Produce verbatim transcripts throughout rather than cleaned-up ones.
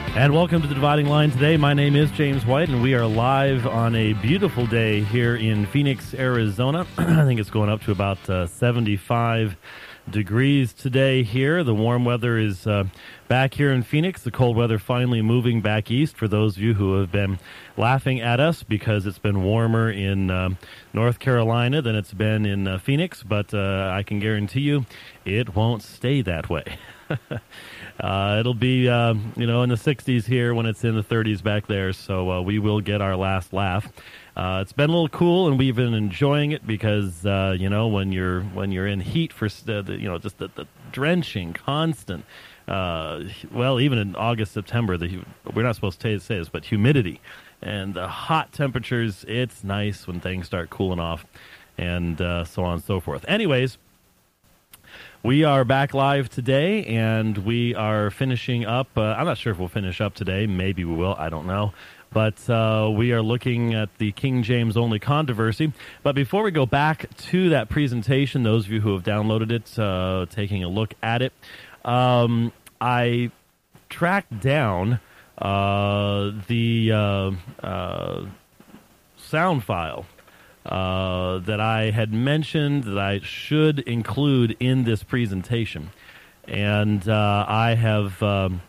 And welcome to The Dividing Line today. My name is James White, and we are live on a beautiful day here in Phoenix, Arizona. I think it's going up to about uh, seventy-five degrees today here. The warm weather is uh, back here in Phoenix. The cold weather finally moving back east for those of you who have been laughing at us because it's been warmer in uh, North Carolina than it's been in uh, Phoenix. But uh, I can guarantee you it won't stay that way. Uh, it'll be, uh, you know, in the sixties here when it's in the thirties back there, so uh, we will get our last laugh. Uh, it's been a little cool, and we've been enjoying it because, uh, you know, when you're when you're in heat for, uh, the, you know, just the, the drenching, constant, uh, well, even in August, September, the, we're not supposed to say this, but humidity and the hot temperatures, it's nice when things start cooling off and uh, so on and so forth. Anyways, we are back live today, and we are finishing up. Uh, I'm not sure if we'll finish up today. Maybe we will. I don't know. But uh, we are looking at the King James Only controversy. But before we go back to that presentation, those of you who have downloaded it, uh, taking a look at it, um, I tracked down uh, the uh, uh, sound file Uh, that I had mentioned that I should include in this presentation, and uh, I have um,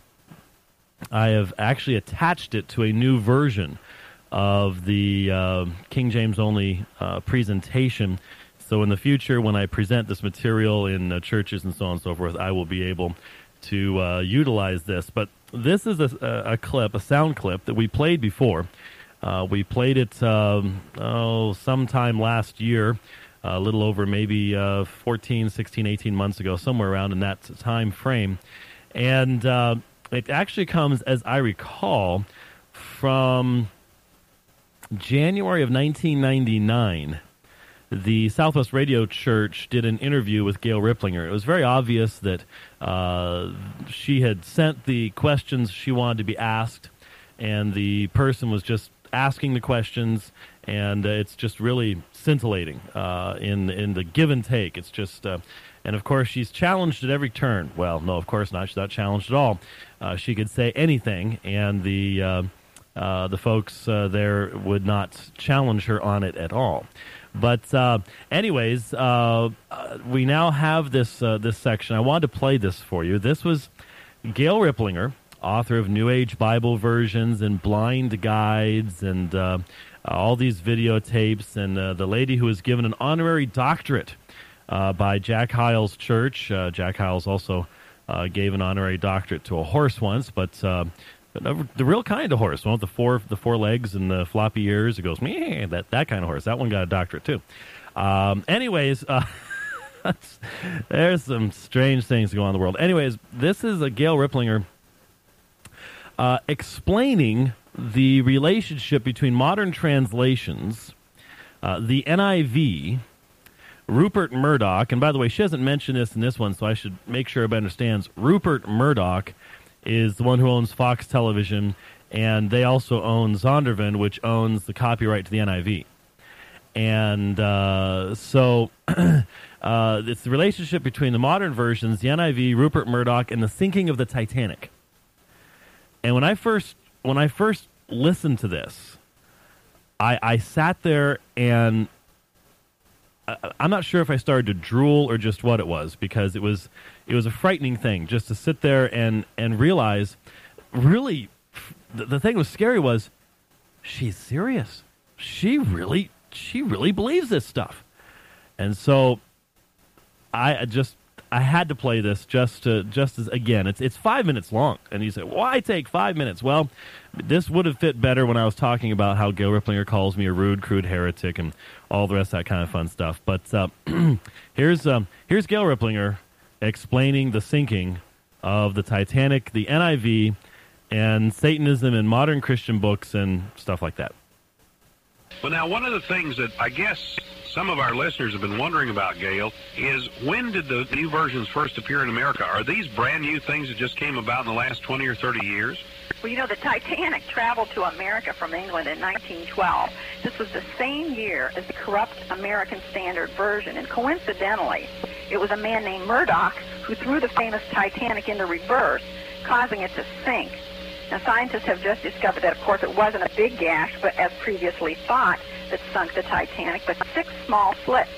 I have actually attached it to a new version of the uh, King James Only uh, presentation. So in the future, when I present this material in uh, churches and so on and so forth, I will be able to uh, utilize this. But this is a, a clip, a sound clip that we played before. Uh, we played it um, oh, sometime last year, a little over maybe uh, fourteen, sixteen, eighteen months ago, somewhere around in that time frame. And uh, it actually comes, as I recall, from January of nineteen ninety-nine. The Southwest Radio Church did an interview with Gail Ripplinger. It was very obvious that uh, she had sent the questions she wanted to be asked, and the person was just asking the questions, and uh, it's just really scintillating uh, in in the give and take. It's just, uh, and of course, she's challenged at every turn. Well, no, of course not. She's not challenged at all. Uh, she could say anything, and the uh, uh, the folks uh, there would not challenge her on it at all. But uh, anyways, uh, uh, we now have this uh, this section. I wanted to play this for you. This was Gail Ripplinger, author of New Age Bible versions and blind guides and uh, all these videotapes, and uh, the lady who was given an honorary doctorate uh, by Jack Hyles Church. Uh, Jack Hyles also uh, gave an honorary doctorate to a horse once, but, uh, but the real kind of horse, one with the four the four legs and the floppy ears. It goes, meh, that that kind of horse. That one got a doctorate too. Um, anyways. Uh, there's some strange things going on in the world. Anyways, this is a Gail Ripplinger Uh, explaining the relationship between modern translations, uh, the N I V, Rupert Murdoch, and by the way, she hasn't mentioned this in this one, so I should make sure everybody understands. Rupert Murdoch is the one who owns Fox Television, and they also own Zondervan, which owns the copyright to the N I V. And uh, so uh, it's the relationship between the modern versions, the N I V, Rupert Murdoch, and the sinking of the Titanic. And when I first when I first listened to this, I, I sat there and I, I'm not sure if I started to drool or just what it was, because it was it was a frightening thing just to sit there and, and realize, really, the, the thing that was scary was, she's serious. She really she really believes this stuff. And so I just I had to play this just to, just as, again, it's it's five minutes long. And you say, why take five minutes? Well, this would have fit better when I was talking about how Gail Ripplinger calls me a rude, crude heretic and all the rest of that kind of fun stuff. But uh, here's um, here's Gail Ripplinger explaining the sinking of the Titanic, the N I V, and Satanism in modern Christian books and stuff like that. Well, now, one of the things that I guess some of our listeners have been wondering about, Gail, is when did the new versions first appear in America? Are these brand new things that just came about in the last twenty or thirty years? Well, you know, the Titanic traveled to America from England in nineteen twelve. This was the same year as the corrupt American Standard Version, and coincidentally, it was a man named Murdoch who threw the famous Titanic into reverse, causing it to sink. Now, scientists have just discovered that, of course, it wasn't a big gash, but as previously thought, that sunk the Titanic, but six small slits.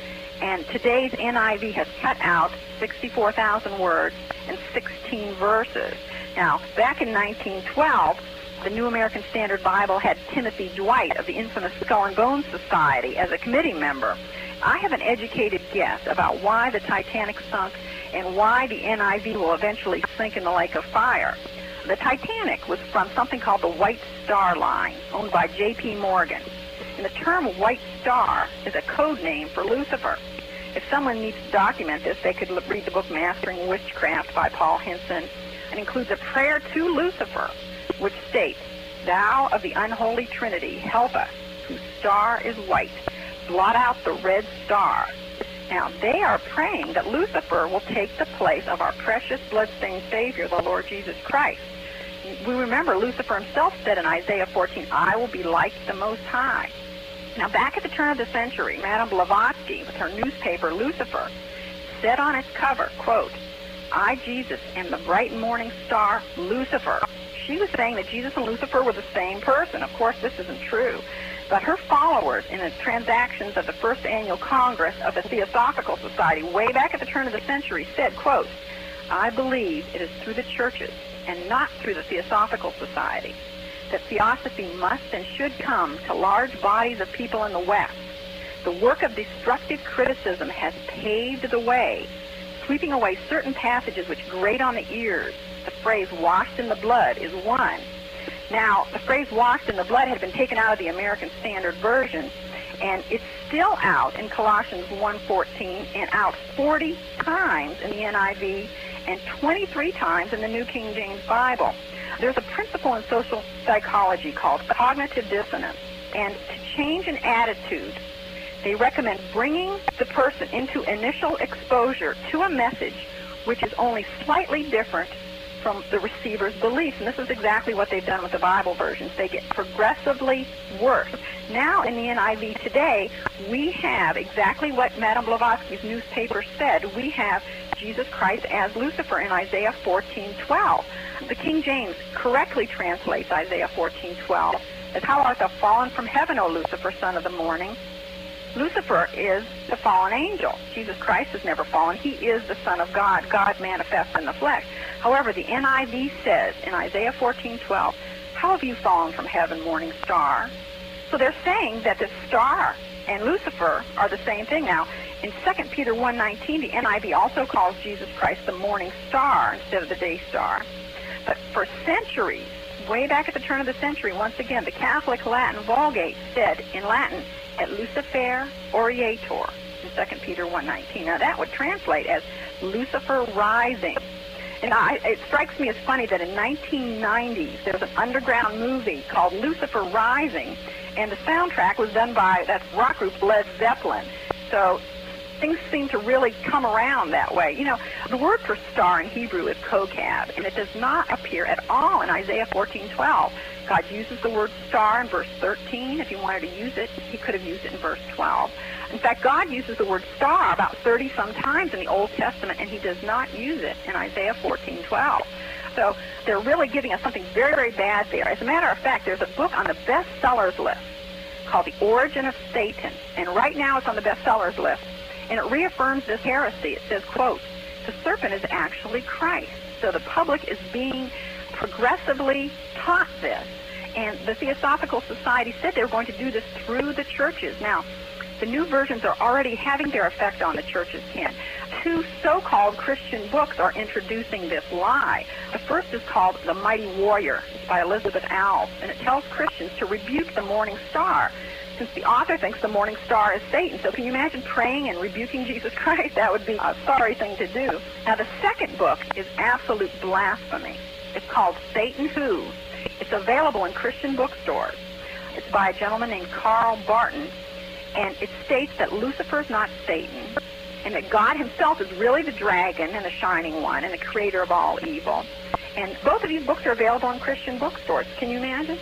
And today's N I V has cut out sixty-four thousand words and sixteen verses. Now, back in nineteen twelve, the New American Standard Bible had Timothy Dwight of the infamous Skull and Bones Society as a committee member. I have an educated guess about why the Titanic sunk and why the N I V will eventually sink in the lake of fire. The Titanic was from something called the White Star Line, owned by J P Morgan. And the term White Star is a code name for Lucifer. If someone needs to document this, they could read the book Mastering Witchcraft by Paul Hinson. It includes a prayer to Lucifer, which states, "Thou of the unholy Trinity, help us, whose star is white. Blot out the red star." Now, they are praying that Lucifer will take the place of our precious blood-stained Savior, the Lord Jesus Christ. We remember Lucifer himself said in Isaiah fourteen, "I will be like the Most High." Now, back at the turn of the century, Madame Blavatsky, with her newspaper Lucifer, said on its cover, quote, "I, Jesus, am the bright morning star, Lucifer." She was saying that Jesus and Lucifer were the same person. Of course, this isn't true. But her followers in the transactions of the first annual Congress of the Theosophical Society way back at the turn of the century said, quote, "I believe it is through the churches and not through the Theosophical Society that theosophy must and should come to large bodies of people in the West. The work of destructive criticism has paved the way, sweeping away certain passages which grate on the ears. The phrase washed in the blood is one." Now, the phrase washed in the blood had been taken out of the American Standard Version, and it's still out in Colossians one fourteen and out forty times in the N I V and twenty-three times in the New King James Bible. There's a principle in social psychology called cognitive dissonance, and to change an attitude, they recommend bringing the person into initial exposure to a message which is only slightly different from the receiver's beliefs. And this is exactly what they've done with the Bible versions. They get progressively worse. Now in the N I V today, we have exactly what Madame Blavatsky's newspaper said. We have Jesus Christ as Lucifer in Isaiah fourteen twelve. The King James correctly translates Isaiah fourteen twelve as, "How art thou fallen from heaven, O Lucifer, son of the morning?" Lucifer is the fallen angel. Jesus Christ has never fallen. He is the Son of God, God manifest in the flesh. However, the N I V says in Isaiah fourteen twelve, "How have you fallen from heaven, morning star?" So they're saying that the star and Lucifer are the same thing. Now, in Second Peter one nineteen, the N I V also calls Jesus Christ the morning star instead of the day star. But for centuries, way back at the turn of the century, once again, the Catholic Latin Vulgate said in Latin, "Et Lucifer Oriator," in Second Peter one nineteen. Now, that would translate as Lucifer rising. And I, it strikes me as funny that in nineteen nineties, there was an underground movie called Lucifer Rising, and the soundtrack was done by that rock group Led Zeppelin. So things seem to really come around that way. You know, the word for star in Hebrew is kokab, and it does not appear at all in Isaiah fourteen twelve. God uses the word star in verse thirteen. If he wanted to use it, he could have used it in verse twelve. In fact, God uses the word star about thirty-some times in the Old Testament, and he does not use it in Isaiah fourteen twelve. So they're really giving us something very, very bad there. As a matter of fact, there's a book on the bestsellers list called The Origin of Satan, and right now it's on the bestsellers list, and it reaffirms this heresy. It says, quote, "The serpent is actually Christ." So the public is being progressively taught this, and the Theosophical Society said they were going to do this through the churches. Now, the new versions are already having their effect on the churches, Ken. Two so-called Christian books are introducing this lie. The first is called The Mighty Warrior. It's by Elizabeth Alves, and it tells Christians to rebuke the morning star, since the author thinks the morning star is Satan. So can you imagine praying and rebuking Jesus Christ? That would be a sorry thing to do. Now, the second book is absolute blasphemy. It's called Satan Who. It's available in Christian bookstores. It's by a gentleman named Carl Barton, and it states that Lucifer is not Satan, and that God himself is really the dragon and the shining one and the creator of all evil. And both of these books are available in Christian bookstores. Can you imagine?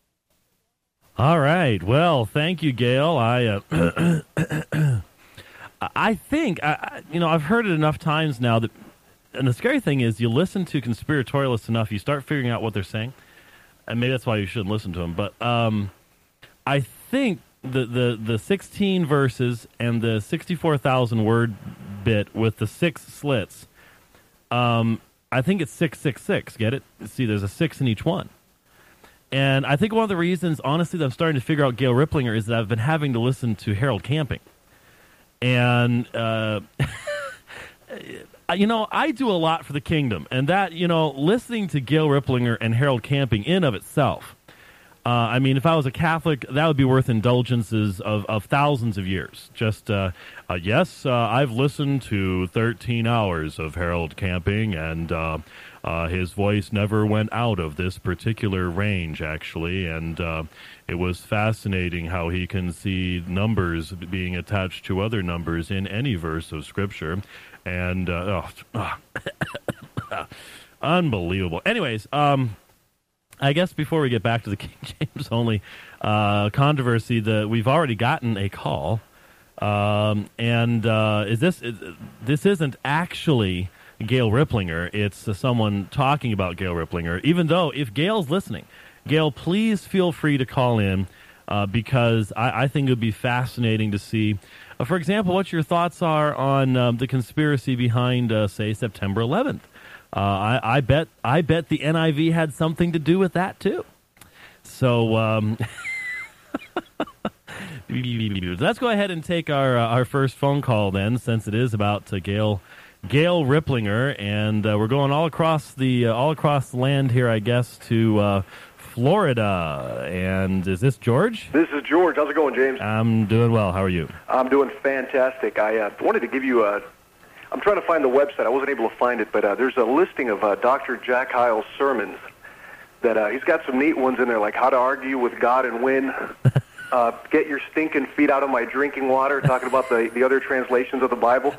All right. Well, thank you, Gail. I uh, I think, I, you know, I've heard it enough times now that, and the scary thing is you listen to conspiratorialists enough, you start figuring out what they're saying. and maybe that's why you shouldn't listen to him. But um, I think the, the, the sixteen verses and the sixty-four thousand word bit with the six slits, um, I think it's six six six. Get it? See, there's a six in each one. And I think one of the reasons, honestly, that I'm starting to figure out Gail Riplinger is that I've been having to listen to Harold Camping. And, uh, you know, I do a lot for the kingdom. And that, you know, listening to Gail Riplinger and Harold Camping in of itself, uh, I mean, if I was a Catholic, that would be worth indulgences of, of thousands of years. Just, uh, uh, yes, uh, I've listened to thirteen hours of Harold Camping, and uh, uh, his voice never went out of this particular range, actually, and uh, it was fascinating how he can see numbers being attached to other numbers in any verse of Scripture, and uh, oh, oh, unbelievable. Anyways, um... I guess before we get back to the King James only uh, controversy, the we've already gotten a call, um, and uh, is this is, this isn't actually Gail Riplinger? It's uh, someone talking about Gail Riplinger. Even though, if Gail's listening, Gail, please feel free to call in uh, because I, I think it would be fascinating to see, uh, for example, what your thoughts are on um, the conspiracy behind, uh, say, September eleventh. Uh, I, I bet I bet the N I V had something to do with that too. So um, let's go ahead and take our uh, our first phone call then, since it is about uh, Gail Gail Riplinger, and uh, we're going all across the uh, all across the land here, I guess, to uh, Florida. And is this George? This is George. How's it going, James? I'm doing well. How are you? I'm doing fantastic. I uh, wanted to give you a. I'm trying to find the website. I wasn't able to find it, but uh, there's a listing of uh, Doctor Jack Hyles' sermons that uh, he's got some neat ones in there, like How to Argue with God and Win, uh, Get Your Stinking Feet Out of My Drinking Water, talking about the, the other translations of the Bible.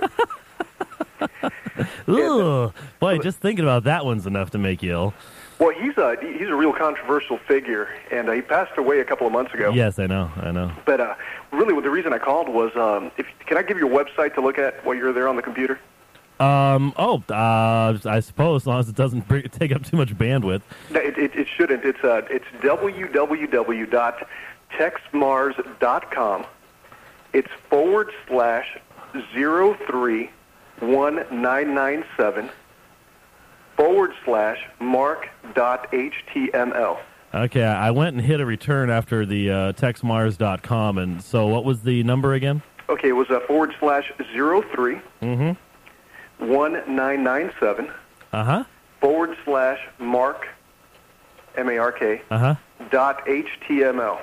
Ooh, boy, just thinking about that one's enough to make you ill. Well, he's a, he's a real controversial figure, and uh, he passed away a couple of months ago. Yes, I know, I know. But uh, really, the reason I called was, um, if, can I give you your website to look at while you're there on the computer? Um. Oh, uh, I suppose, as long as it doesn't bring, take up too much bandwidth. No, it, it, it shouldn't. It's uh, it's w w w dot tex mars dot com. It's forward slash zero three one nine nine seven forward slash mark dot html. Okay, I went and hit a return after the uh, tex mars dot com, and so what was the number again? Okay, it was a forward slash zero three mm-hmm. one nine nine seven uh-huh. forward slash mark, M A R K, uh-huh. dot html.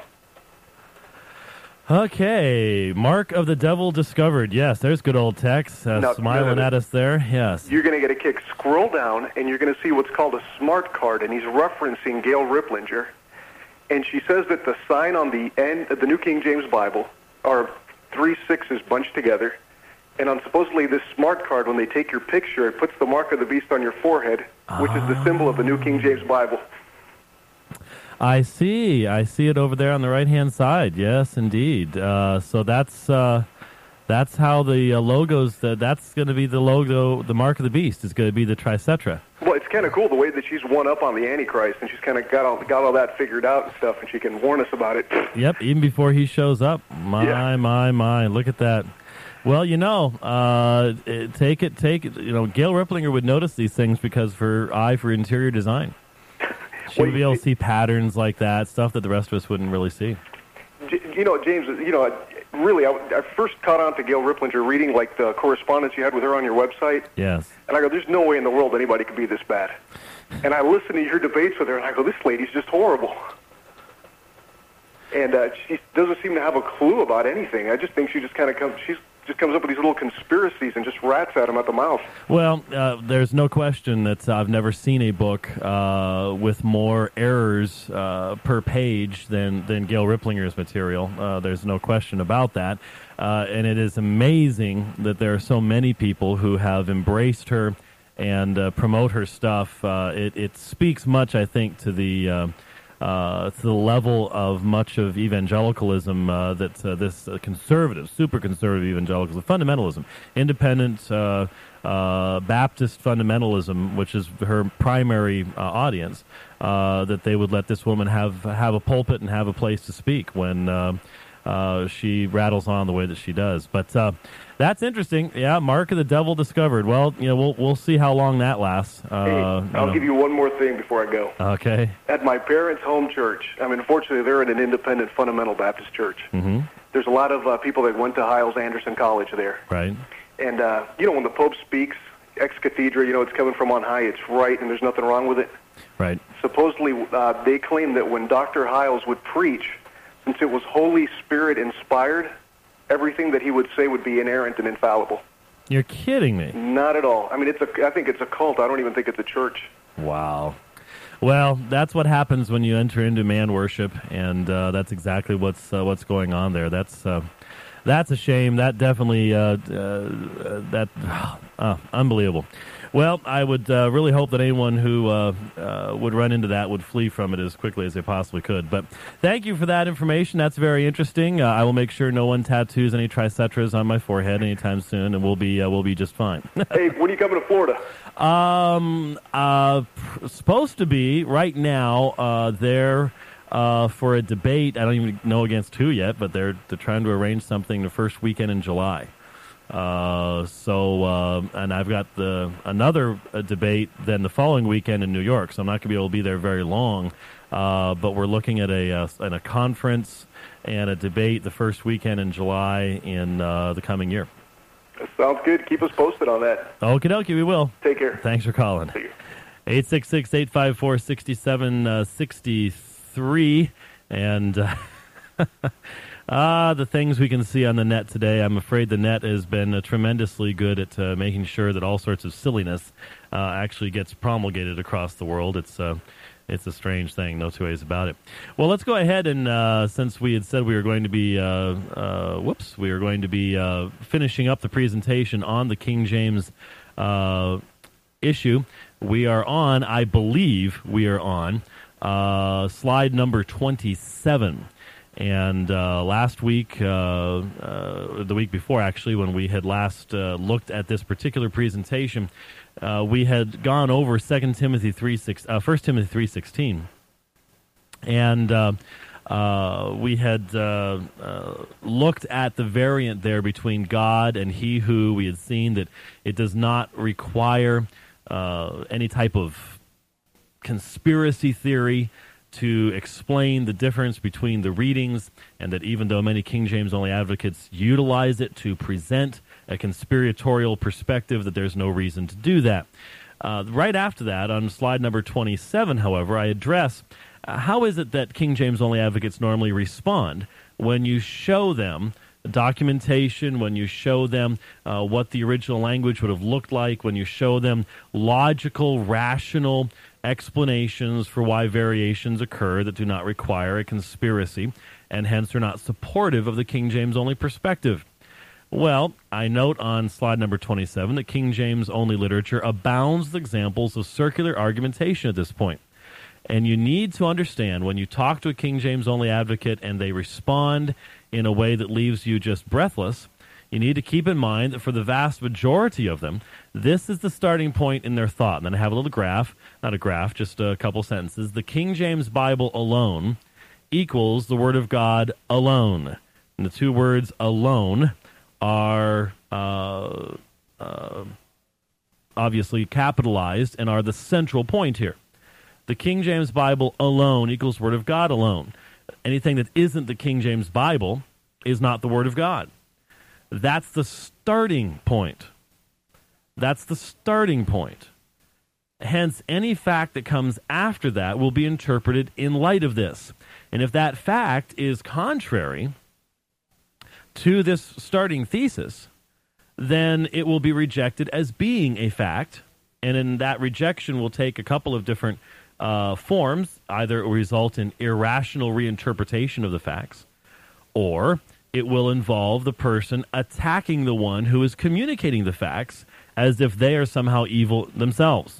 Okay, Mark of the Devil discovered. Yes, there's good old Tex uh, now, smiling no, no, no. at us there. Yes. You're going to get a kick. Scroll down, and you're going to see what's called a smart card, and he's referencing Gail Riplinger. And she says that the sign on the end of the New King James Bible are three sixes bunched together. And on supposedly this smart card, when they take your picture, it puts the mark of the beast on your forehead, which is the symbol of the New King James Bible. I see. I see it over there on the right-hand side. Yes, indeed. Uh, so that's uh, that's how the uh, logos, uh, that's going to be the logo, the mark of the beast is going to be the tricetra. Well, it's kind of cool the way that she's one up on the Antichrist, and she's kind of got all, got all that figured out and stuff, and she can warn us about it. Yep, even before he shows up. My, yeah. my, my. Look at that. Well, you know, uh, take it, take it. You know, Gail Riplinger would notice these things because of her eye for interior design. She would be able to see patterns like that, stuff that the rest of us wouldn't really see. You know, James, you know, really, I, I first caught on to Gail Riplinger reading, like, the correspondence you had with her on your website. Yes. And I go, there's no way in the world anybody could be this bad. And I listen to your debates with her, and I go, this lady's just horrible. And uh, she doesn't seem to have a clue about anything. I just think she just kind of comes, she's just comes up with these little conspiracies and just rats at them at the mouth. Well, uh, there's no question that I've never seen a book uh, with more errors uh, per page than, than Gail Riplinger's material. Uh, there's no question about that. Uh, and it is amazing that there are so many people who have embraced her and uh, promote her stuff. Uh, it, it speaks much, I think, to the uh, uh, to the level of much of evangelicalism uh, that uh, this uh, conservative, super conservative evangelicalism, fundamentalism, independent uh, uh, Baptist fundamentalism, which is her primary uh, audience, uh, that they would let this woman have have a pulpit and have a place to speak when uh, uh, she rattles on the way that she does. But uh, that's interesting. Yeah, mark of the devil discovered. Well, you know, we'll we'll see how long that lasts. Uh, hey, I'll you know. give you one more thing before I go. Okay. At my parents' home church, I mean, unfortunately, they're in an independent fundamental Baptist church. Mm-hmm. There's a lot of uh, people that went to Hyles-Anderson College there. Right. And, uh, you know, when the Pope speaks, ex cathedra, you know, it's coming from on high, it's right, and there's nothing wrong with it. Right. Supposedly, uh, they claim that when Doctor Hyles would preach, since it was Holy Spirit inspired, everything that he would say would be inerrant and infallible. You're kidding me. Not at all. I mean, it's a, I think it's a cult. I don't even think it's a church. Wow. Well, that's what happens when you enter into man worship, and uh, that's exactly what's uh, what's going on there. That's uh, that's a shame. That definitely uh, uh, that uh, unbelievable. Well, I would uh, really hope that anyone who uh, uh, would run into that would flee from it as quickly as they possibly could. But thank you for that information. That's very interesting. Uh, I will make sure no one tattoos any tricetras on my forehead anytime soon, and we'll be uh, we'll be just fine. Hey, when are you coming to Florida? Um, uh, pr- supposed to be right now. Uh, there uh, for a debate. I don't even know against who yet, but they're they're trying to arrange something the first weekend in July. Uh, so, uh, and I've got the another uh, debate then the following weekend in New York, so I'm not going to be able to be there very long. Uh, but we're looking at a uh, at a conference and a debate the first weekend in July in uh, the coming year. That sounds good. Keep us posted on that. Okie dokie, we will. Take care. Thanks for calling. eight six six, eight five four, six seven six three. And uh, ah, the things we can see on the net today. I'm afraid the net has been uh, tremendously good at uh, making sure that all sorts of silliness uh, actually gets promulgated across the world. It's uh, it's a strange thing, no two ways about it. Well, let's go ahead and uh, since we had said we were going to be, uh, uh, whoops, we were going to be uh, finishing up the presentation on the King James uh, issue. We are on, I believe, we are on uh, slide number twenty-seven. And uh, last week, uh, uh, the week before actually, when we had last uh, looked at this particular presentation, uh, we had gone over Second Timothy three six, uh, First Timothy three sixteen, and uh, uh, we had uh, uh, looked at the variant there between God and He Who. We had seen that it does not require uh, any type of conspiracy theory to explain the difference between the readings, and that even though many King James only advocates utilize it to present a conspiratorial perspective, that there's no reason to do that. Uh, right after that, on slide number twenty-seven, however, I address uh, how is it that King James only advocates normally respond when you show them documentation, when you show them uh, what the original language would have looked like, when you show them logical, rational explanations for why variations occur that do not require a conspiracy, and hence are not supportive of the King James only perspective. Well, I note on slide number twenty-seven that King James only literature abounds with examples of circular argumentation at this point. And you need to understand, when you talk to a King James only advocate and they respond in a way that leaves you just breathless, you need to keep in mind that for the vast majority of them, this is the starting point in their thought. And then I have a little graph, not a graph, just a couple sentences. The King James Bible alone equals the Word of God alone. And the two words alone are uh, uh, obviously capitalized and are the central point here. The King James Bible alone equals Word of God alone. Anything that isn't the King James Bible is not the Word of God. That's the starting point. That's the starting point. Hence, any fact that comes after that will be interpreted in light of this. And if that fact is contrary to this starting thesis, then it will be rejected as being a fact. And in that rejection will take a couple of different uh, forms. Either it will result in irrational reinterpretation of the facts, or it will involve the person attacking the one who is communicating the facts as if they are somehow evil themselves.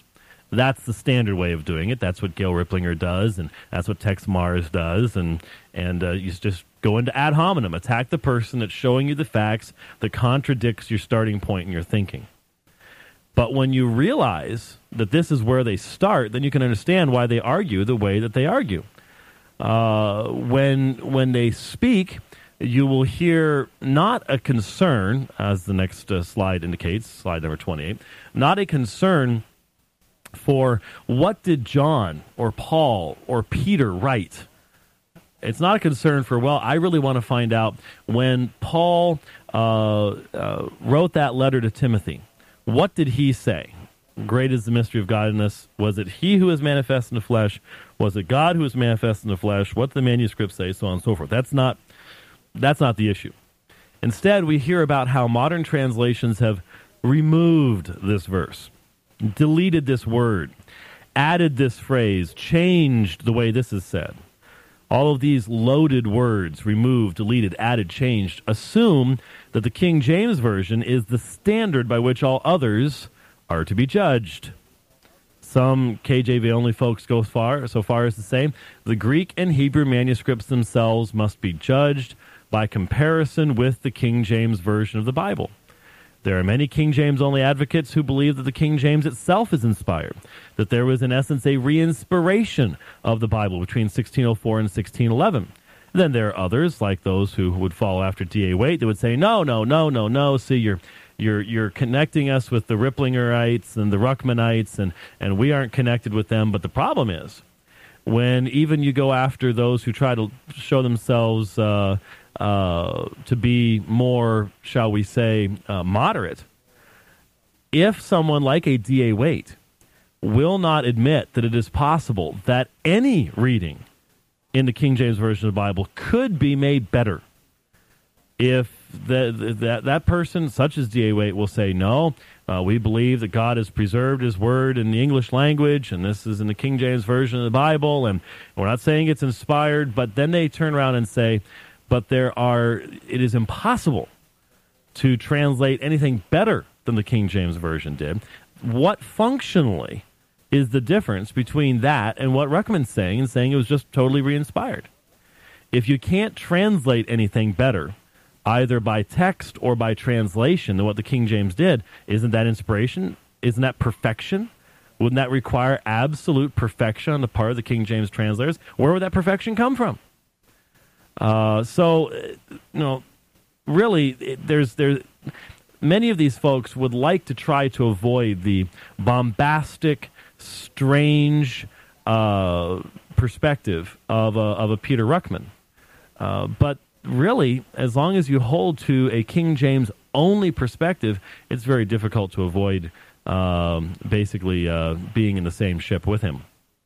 That's the standard way of doing it. That's what Gail Ripplinger does, and that's what Tex Mars does. And and uh, you just go into ad hominem, attack the person that's showing you the facts that contradicts your starting point in your thinking. But when you realize that this is where they start, then you can understand why they argue the way that they argue. Uh, when when they speak, you will hear not a concern, as the next uh, slide indicates, slide number twenty-eight, not a concern for what did John or Paul or Peter write. It's not a concern for, well, I really want to find out when Paul uh, uh, wrote that letter to Timothy, what did he say? Great is the mystery of godliness. Was it he who was manifest in the flesh? Was it God who was manifest in the flesh? What did the manuscripts say? So on and so forth. That's not, that's not the issue. Instead, we hear about how modern translations have removed this verse, deleted this word, added this phrase, changed the way this is said. All of these loaded words, removed, deleted, added, changed, assume that the King James Version is the standard by which all others are to be judged. Some K J V-only folks go far, so far as to say the Greek and Hebrew manuscripts themselves must be judged by comparison with the King James Version of the Bible. There are many King James-only advocates who believe that the King James itself is inspired, that there was, in essence, a re-inspiration of the Bible between sixteen oh four and sixteen eleven. Then there are others, like those who would follow after D A Waite, that would say, no, no, no, no, no, see, you're you're you're connecting us with the Ripplingerites and the Ruckmanites, and, and we aren't connected with them. But the problem is, when even you go after those who try to show themselves uh, uh, to be more, shall we say, uh, moderate, if someone like a D A Waite will not admit that it is possible that any reading in the King James Version of the Bible could be made better, if the, the, that that person, such as D A Waite, will say, no, uh, we believe that God has preserved his word in the English language, and this is in the King James Version of the Bible, and we're not saying it's inspired, but then they turn around and say, but there are, it is impossible to translate anything better than the King James Version did. What functionally is the difference between that and what Ruckman's saying and saying it was just totally re-inspired? If you can't translate anything better, either by text or by translation, than what the King James did, isn't that inspiration? Isn't that perfection? Wouldn't that require absolute perfection on the part of the King James translators? Where would that perfection come from? Uh, so, you know, really, it, there's there's many of these folks would like to try to avoid the bombastic, strange uh, perspective of a, of a Peter Ruckman. Uh, but really, as long as you hold to a King James only perspective, it's very difficult to avoid um, basically uh, being in the same ship with him.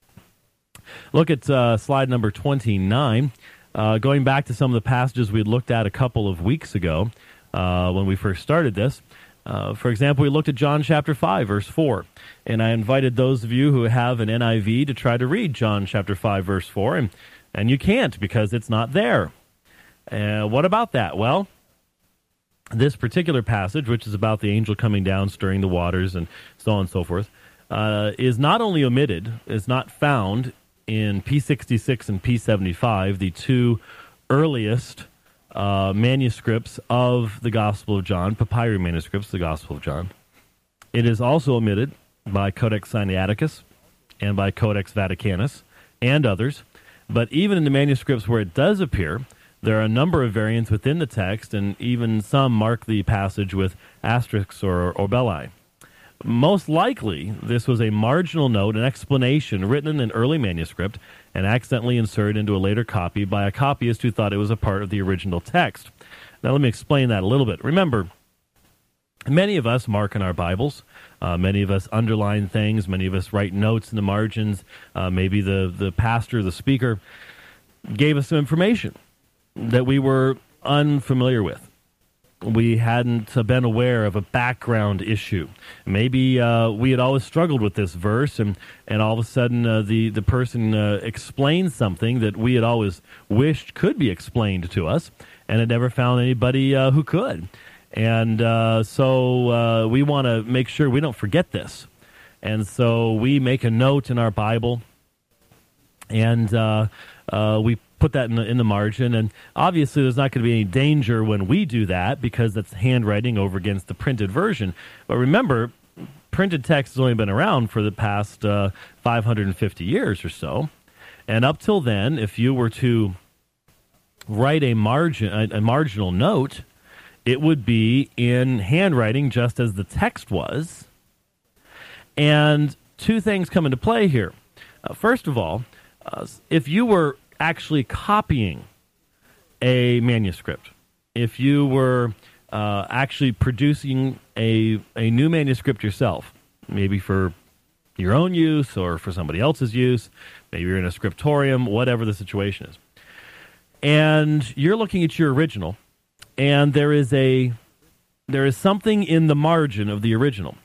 Look at uh, slide number twenty-nine. Uh, going back to some of the passages we had looked at a couple of weeks ago uh, when we first started this. Uh, for example, we looked at John chapter five, verse four, and I invited those of you who have an N I V to try to read John chapter five, verse four, and, and you can't because it's not there. Uh, what about that? Well, this particular passage, which is about the angel coming down, stirring the waters, and so on and so forth, uh, is not only omitted, is not found in P sixty-six and P seventy-five, the two earliest uh, manuscripts of the Gospel of John, papyri manuscripts of the Gospel of John. It is also omitted by Codex Sinaiticus and by Codex Vaticanus and others. But even in the manuscripts where it does appear, there are a number of variants within the text, and even some mark the passage with asterisks or orbelli. Most likely, this was a marginal note, an explanation written in an early manuscript and accidentally inserted into a later copy by a copyist who thought it was a part of the original text. Now, let me explain that a little bit. Remember, many of us mark in our Bibles. Uh, many of us underline things. Many of us write notes in the margins. Uh, maybe the, the pastor, the speaker, gave us some information that we were unfamiliar with. We hadn't been aware of a background issue. Maybe uh, we had always struggled with this verse, and, and all of a sudden uh, the, the person uh, explained something that we had always wished could be explained to us, and had never found anybody uh, who could. And uh, so uh, we want to make sure we don't forget this. And so we make a note in our Bible, and uh, uh, we put that in the, in the margin. And obviously there's not going to be any danger when we do that because that's handwriting over against the printed version. But remember, printed text has only been around for the past uh, five hundred fifty years or so. And up till then, if you were to write a margin, a, a marginal note, it would be in handwriting just as the text was. And two things come into play here. Uh, first of all, uh, if you were actually copying a manuscript, if you were uh, actually producing a a new manuscript yourself, maybe for your own use or for somebody else's use, maybe you're in a scriptorium, whatever the situation is, and you're looking at your original, and there is a there is something in the margin of the original.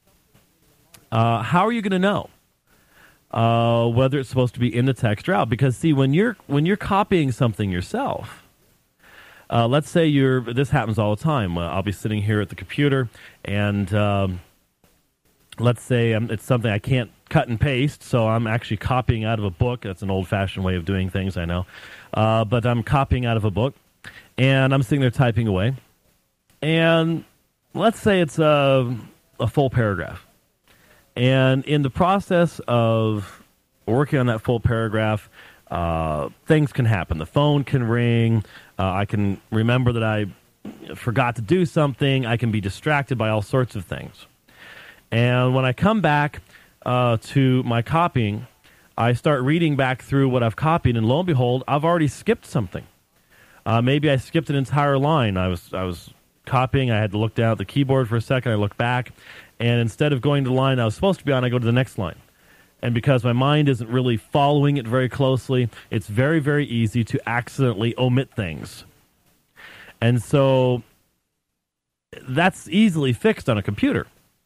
Uh, how are you going to know uh, whether it's supposed to be in the text or out? Because see, when you're when you're copying something yourself, uh, let's say you're. This happens all the time. Uh, I'll be sitting here at the computer, and um, let's say um, it's something I can't cut and paste, so I'm actually copying out of a book. That's an old-fashioned way of doing things, I know, uh, but I'm copying out of a book, and I'm sitting there typing away, and let's say it's a, a full paragraph. And in the process of working on that full paragraph, uh, things can happen. The phone can ring. Uh, I can remember that I forgot to do something. I can be distracted by all sorts of things. And when I come back uh, to my copying, I start reading back through what I've copied, and lo and behold, I've already skipped something. Uh, maybe I skipped an entire line. I was I was copying. I had to look down at the keyboard for a second. I look back. And instead of going to the line I was supposed to be on, I go to the next line. And because my mind isn't really following it very closely, it's very, very easy to accidentally omit things. And so that's easily fixed on a computer.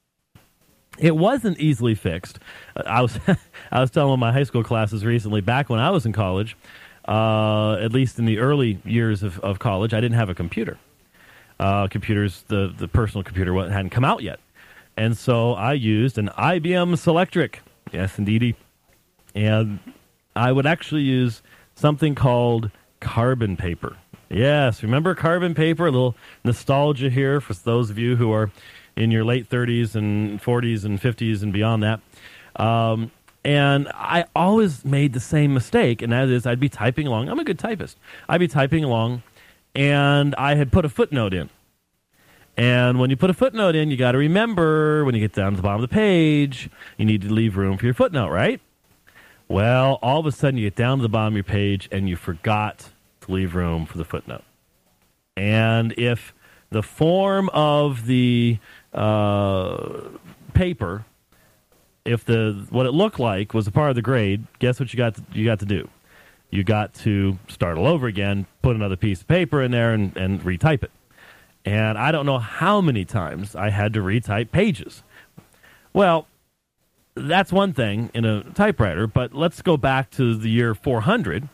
It wasn't easily fixed. I was I was telling my high school classes recently, back when I was in college, uh, at least in the early years of, of college, I didn't have a computer. Uh, computers, the, the personal computer hadn't come out yet. And so I used an I B M Selectric, yes, indeedy. And I would actually use something called carbon paper. Yes, remember carbon paper? A little nostalgia here for those of you who are in your late thirties and forties and fifties and beyond that. Um, and I always made the same mistake, and that is I'd be typing along. I'm a good typist. I'd be typing along, and I had put a footnote in. And when you put a footnote in, you got to remember, when you get down to the bottom of the page, you need to leave room for your footnote, right? Well, all of a sudden you get down to the bottom of your page and you forgot to leave room for the footnote. And if the form of the uh, paper, if the what it looked like was a part of the grade, guess what you got to, you got to do? You got to start all over again, put another piece of paper in there, and, and retype it. And I don't know how many times I had to retype pages. Well, that's one thing in a typewriter, but let's go back to the year four hundred,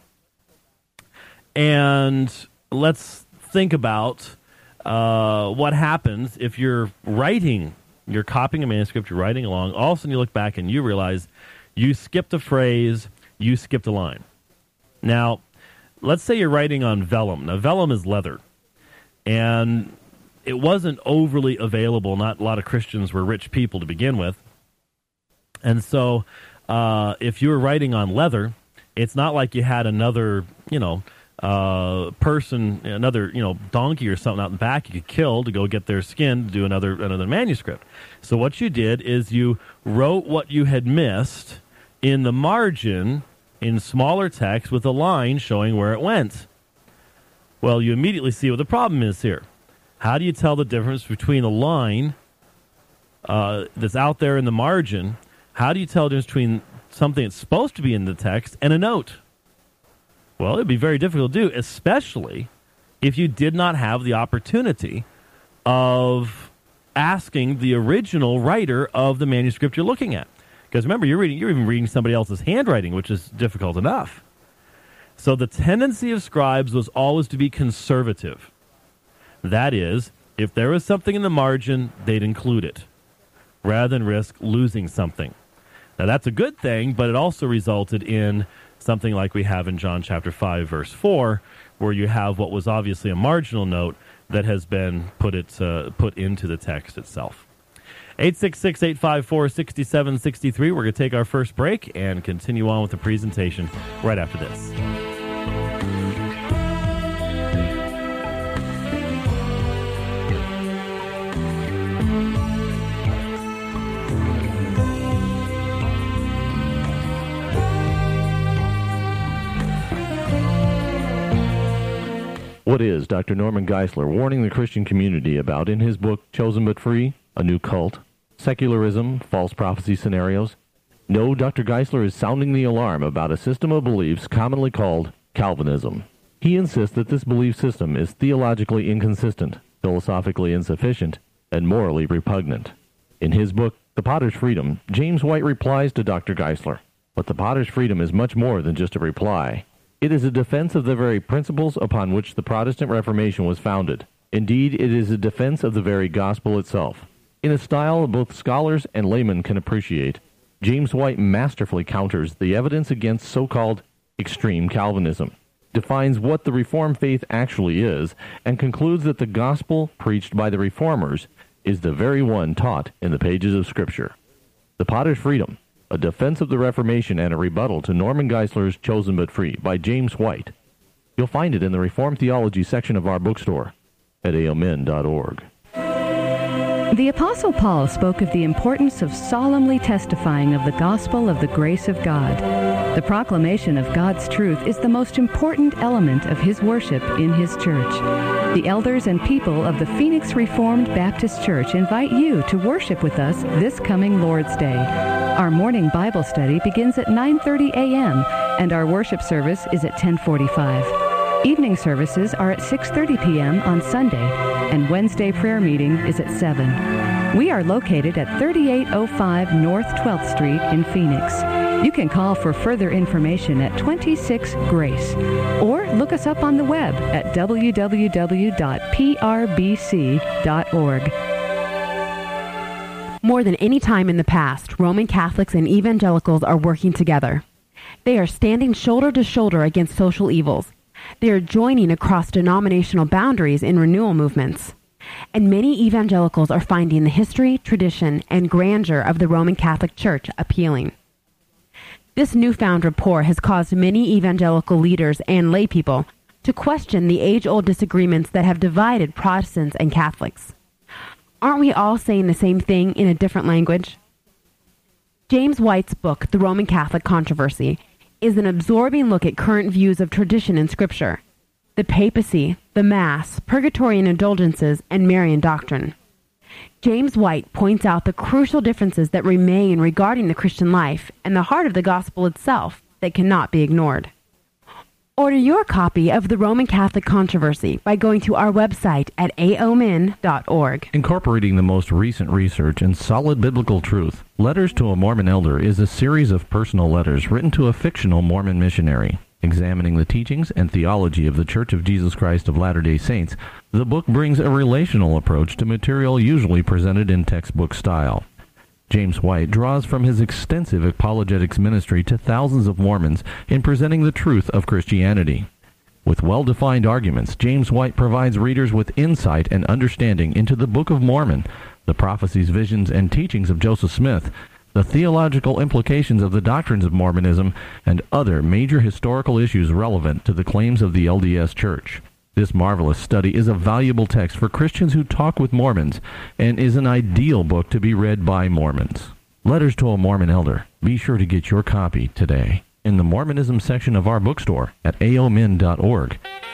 and let's think about uh, what happens if you're writing, you're copying a manuscript, you're writing along, all of a sudden you look back and you realize you skipped a phrase, you skipped a line. Now, let's say you're writing on vellum. Now, vellum is leather. And it wasn't overly available. Not a lot of Christians were rich people to begin with. And so uh, if you were writing on leather, it's not like you had another, you know, uh, person, another, you know, donkey or something out in the back you could kill to go get their skin to do another another manuscript. So what you did is you wrote what you had missed in the margin in smaller text with a line showing where it went. Well, you immediately see what the problem is here. How do you tell the difference between a line uh, that's out there in the margin? How do you tell the difference between something that's supposed to be in the text and a note? Well, it would be very difficult to do, especially if you did not have the opportunity of asking the original writer of the manuscript you're looking at. Because remember, you're reading, you're even reading somebody else's handwriting, which is difficult enough. So the tendency of scribes was always to be conservative. That is, if there was something in the margin, they'd include it. rather than risk losing something. Now, that's a good thing, but it also resulted in something like we have in John chapter five, verse four, where you have what was obviously a marginal note that has been put it uh, put into the text itself. eight six six, eight five four, six seven six three. We're going to take our first break and continue on with the presentation right after this. What is Doctor Norman Geisler warning the Christian community about in his book, Chosen But Free, A New Cult, Secularism, False Prophecy Scenarios? No, Doctor Geisler is sounding the alarm about a system of beliefs commonly called Calvinism. He insists that this belief system is theologically inconsistent, philosophically insufficient, and morally repugnant. In his book, The Potter's Freedom, James White replies to Doctor Geisler, but the Potter's Freedom is much more than just a reply. It is a defense of the very principles upon which the Protestant Reformation was founded. Indeed, it is a defense of the very gospel itself. In a style both scholars and laymen can appreciate, James White masterfully counters the evidence against so-called extreme Calvinism, defines what the Reformed faith actually is, and concludes that the gospel preached by the Reformers is the very one taught in the pages of Scripture. The Potter's Freedom, A Defense of the Reformation and a Rebuttal to Norman Geisler's Chosen But Free by James White. You'll find it in the Reformed Theology section of our bookstore at a o min dot org. The Apostle Paul spoke of the importance of solemnly testifying of the gospel of the grace of God. The proclamation of God's truth is the most important element of his worship in his church. The elders and people of the Phoenix Reformed Baptist Church invite you to worship with us this coming Lord's Day. Our morning Bible study begins at nine thirty a.m. and our worship service is at ten forty-five. Evening services are at six thirty p.m. on Sunday, and Wednesday prayer meeting is at seven. We are located at thirty-eight oh five North twelfth Street in Phoenix. You can call for further information at twenty-six Grace, or look us up on the web at w w w dot p r b c dot org. More than any time in the past, Roman Catholics and evangelicals are working together. They are standing shoulder to shoulder against social evils. They are joining across denominational boundaries in renewal movements. And many evangelicals are finding the history, tradition, and grandeur of the Roman Catholic Church appealing. This newfound rapport has caused many evangelical leaders and laypeople to question the age-old disagreements that have divided Protestants and Catholics. Aren't we all saying the same thing in a different language? James White's book, The Roman Catholic Controversy, is an absorbing look at current views of tradition in Scripture, the papacy, the Mass, purgatory and indulgences, and Marian doctrine. James White points out the crucial differences that remain regarding the Christian life and the heart of the gospel itself that cannot be ignored. Order your copy of The Roman Catholic Controversy by going to our website at a o min dot org. Incorporating the most recent research and solid biblical truth, Letters to a Mormon Elder is a series of personal letters written to a fictional Mormon missionary. Examining the teachings and theology of the Church of Jesus Christ of Latter-day Saints, the book brings a relational approach to material usually presented in textbook style. James White draws from his extensive apologetics ministry to thousands of Mormons in presenting the truth of Christianity. With well-defined arguments, James White provides readers with insight and understanding into the Book of Mormon, the prophecies, visions, and teachings of Joseph Smith, the theological implications of the doctrines of Mormonism, and other major historical issues relevant to the claims of the L D S Church. This marvelous study is a valuable text for Christians who talk with Mormons and is an ideal book to be read by Mormons. Letters to a Mormon Elder. Be sure to get your copy today in the Mormonism section of our bookstore at a o min dot org.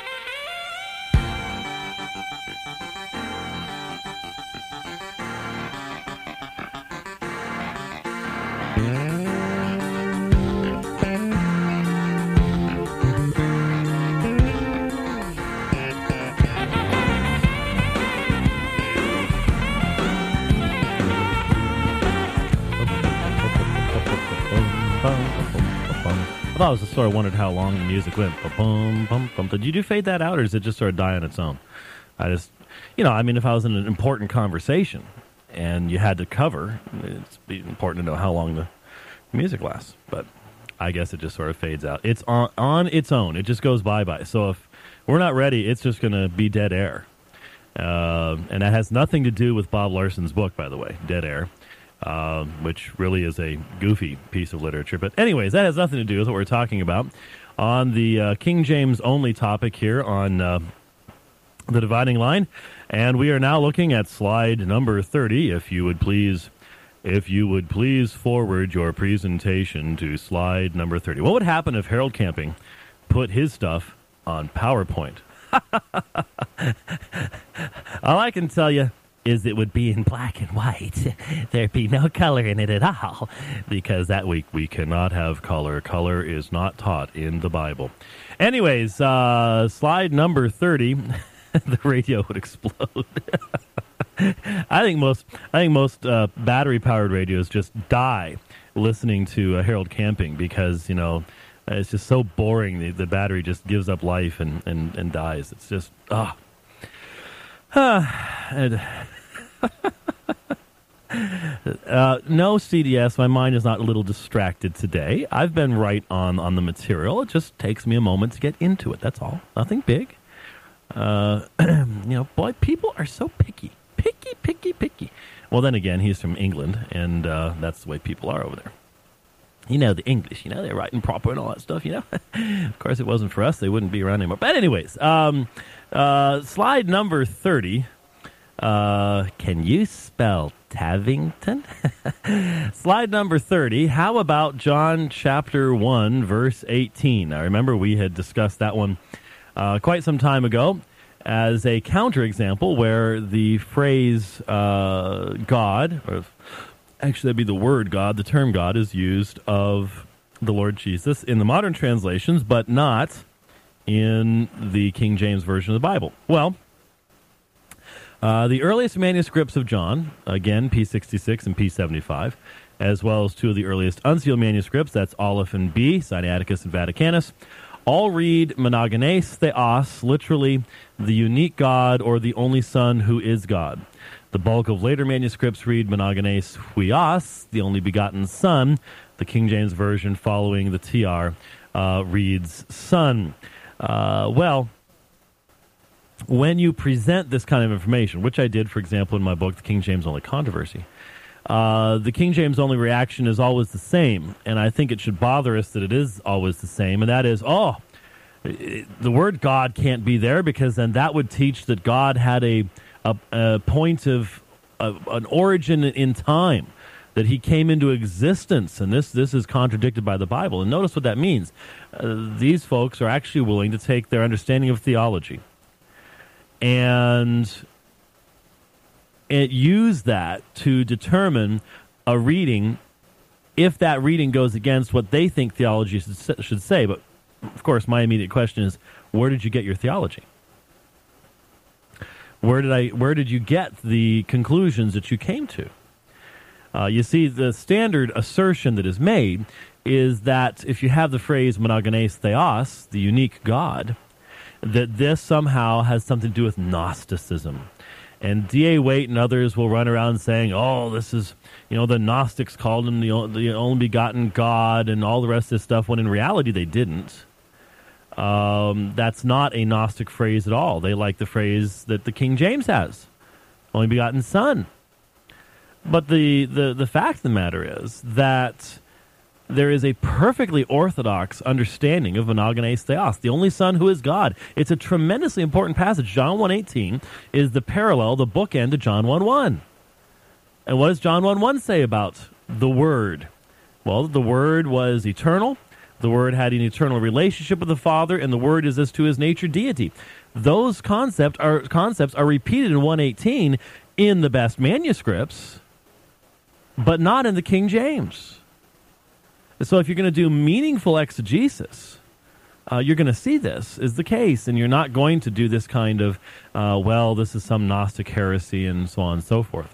I thought I was just sort of wondered how long the music went. Ba-bum, bum, bum. Did you do fade that out, or does it just sort of die on its own? I just, you know, I mean, if I was in an important conversation, and you had to cover. It's important to know how long the music lasts, but I guess it just sort of fades out. It's on, on its own. It just goes bye-bye. So if we're not ready, it's just going to be dead air. Uh, and that has nothing to do with Bob Larson's book, by the way, Dead Air, uh, which really is a goofy piece of literature. But anyways, that has nothing to do with what we're talking about on the uh, King James only topic here on uh, the Dividing Line. And we are now looking at slide number thirty. If you would please, if you would please forward your presentation to slide number thirty. What would happen if Harold Camping put his stuff on PowerPoint? All I can tell you is it would be in black and white. There'd be no color in it at all, because that week we cannot have color. Color is not taught in the Bible. Anyways, uh, slide number thirty. The radio would explode. I think most I think most uh, battery-powered radios just die listening to uh, Harold Camping, because, you know, it's just so boring. The, the battery just gives up life and, and, and dies. It's just, ah. Oh. uh, no C D S. My mind is not a little distracted today. I've been right on, on the material. It just takes me a moment to get into it. That's all. Nothing big. Uh, you know, boy, people are so picky. Picky, picky, picky. Well, then again, he's from England, and uh, that's the way people are over there. You know, the English, you know, they're writing proper and all that stuff, you know. Of course, if it wasn't for us, they wouldn't be around anymore. But anyways, um, uh, slide number thirty. Uh, can you spell Tavington? Slide number thirty. How about John chapter one, verse eighteen? Now, remember, we had discussed that one uh, quite some time ago as a counterexample where the phrase uh, God, or actually that'd be the word God, the term God, is used of the Lord Jesus in the modern translations, but not in the King James Version of the Bible. Well, uh, the earliest manuscripts of John, again, P sixty-six and P seventy-five, as well as two of the earliest unsealed manuscripts, that's Aleph and B, Sinaiticus and Vaticanus, all read monogenes theos, literally the unique God or the only Son who is God. The bulk of later manuscripts read monogenes huios, the only begotten Son. The King James Version, following the T R, uh, reads Son. Uh, well, when you present this kind of information, which I did, for example, in my book, The King James Only Controversy, uh, the King James Only reaction is always the same, and I think it should bother us that it is always the same, and that is, oh, the word God can't be there, because then that would teach that God had a a, a point of a, an origin in time, that he came into existence, and this this is contradicted by the Bible. And notice what that means. Uh, these folks are actually willing to take their understanding of theology and it use that to determine a reading, if that reading goes against what they think theology should, should say. But, of course, my immediate question is, where did you get your theology? Where did I? Where did you get the conclusions that you came to? Uh, you see, the standard assertion that is made is that if you have the phrase monogenes theos, the unique God, that this somehow has something to do with Gnosticism. And D A Waite and others will run around saying, oh, this is, you know, the Gnostics called him the, the only begotten God and all the rest of this stuff, when in reality they didn't. Um, that's not a Gnostic phrase at all. They like the phrase that the King James has, only begotten Son. But the, the, the fact of the matter is that there is a perfectly orthodox understanding of monogenes theos, the only Son who is God. It's a tremendously important passage. John one eighteen is the parallel, the bookend to John one one. And what does John one one say about the Word? Well, the Word was eternal. The Word had an eternal relationship with the Father, and the Word is as to his nature deity. Those concept are, concepts are repeated in one eighteen in the best manuscripts, but not in the King James. So if you're going to do meaningful exegesis, uh, you're going to see this is the case, and you're not going to do this kind of, uh, well, this is some Gnostic heresy and so on and so forth.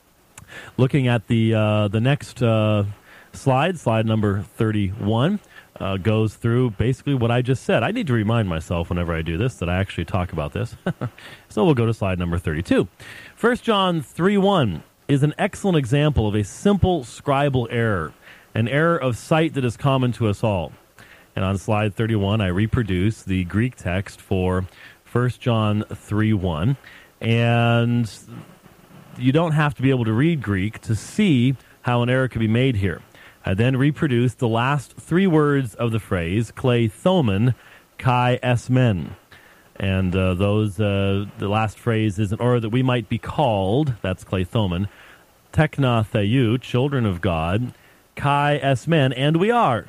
Looking at the uh, the next uh, slide, slide number thirty-one, uh, goes through basically what I just said. I need to remind myself whenever I do this that I actually talk about this. So we'll go to slide number thirty-two. First John three one is an excellent example of a simple scribal error, an error of sight that is common to us all. And on slide thirty-one, I reproduce the Greek text for First John three one. And you don't have to be able to read Greek to see how an error could be made here. I then reproduce the last three words of the phrase, kleithomen kai esmen. And uh, those, uh, the last phrase is in order that we might be called, that's kleithomen, tekna theou, children of God, kai esmen, and we are.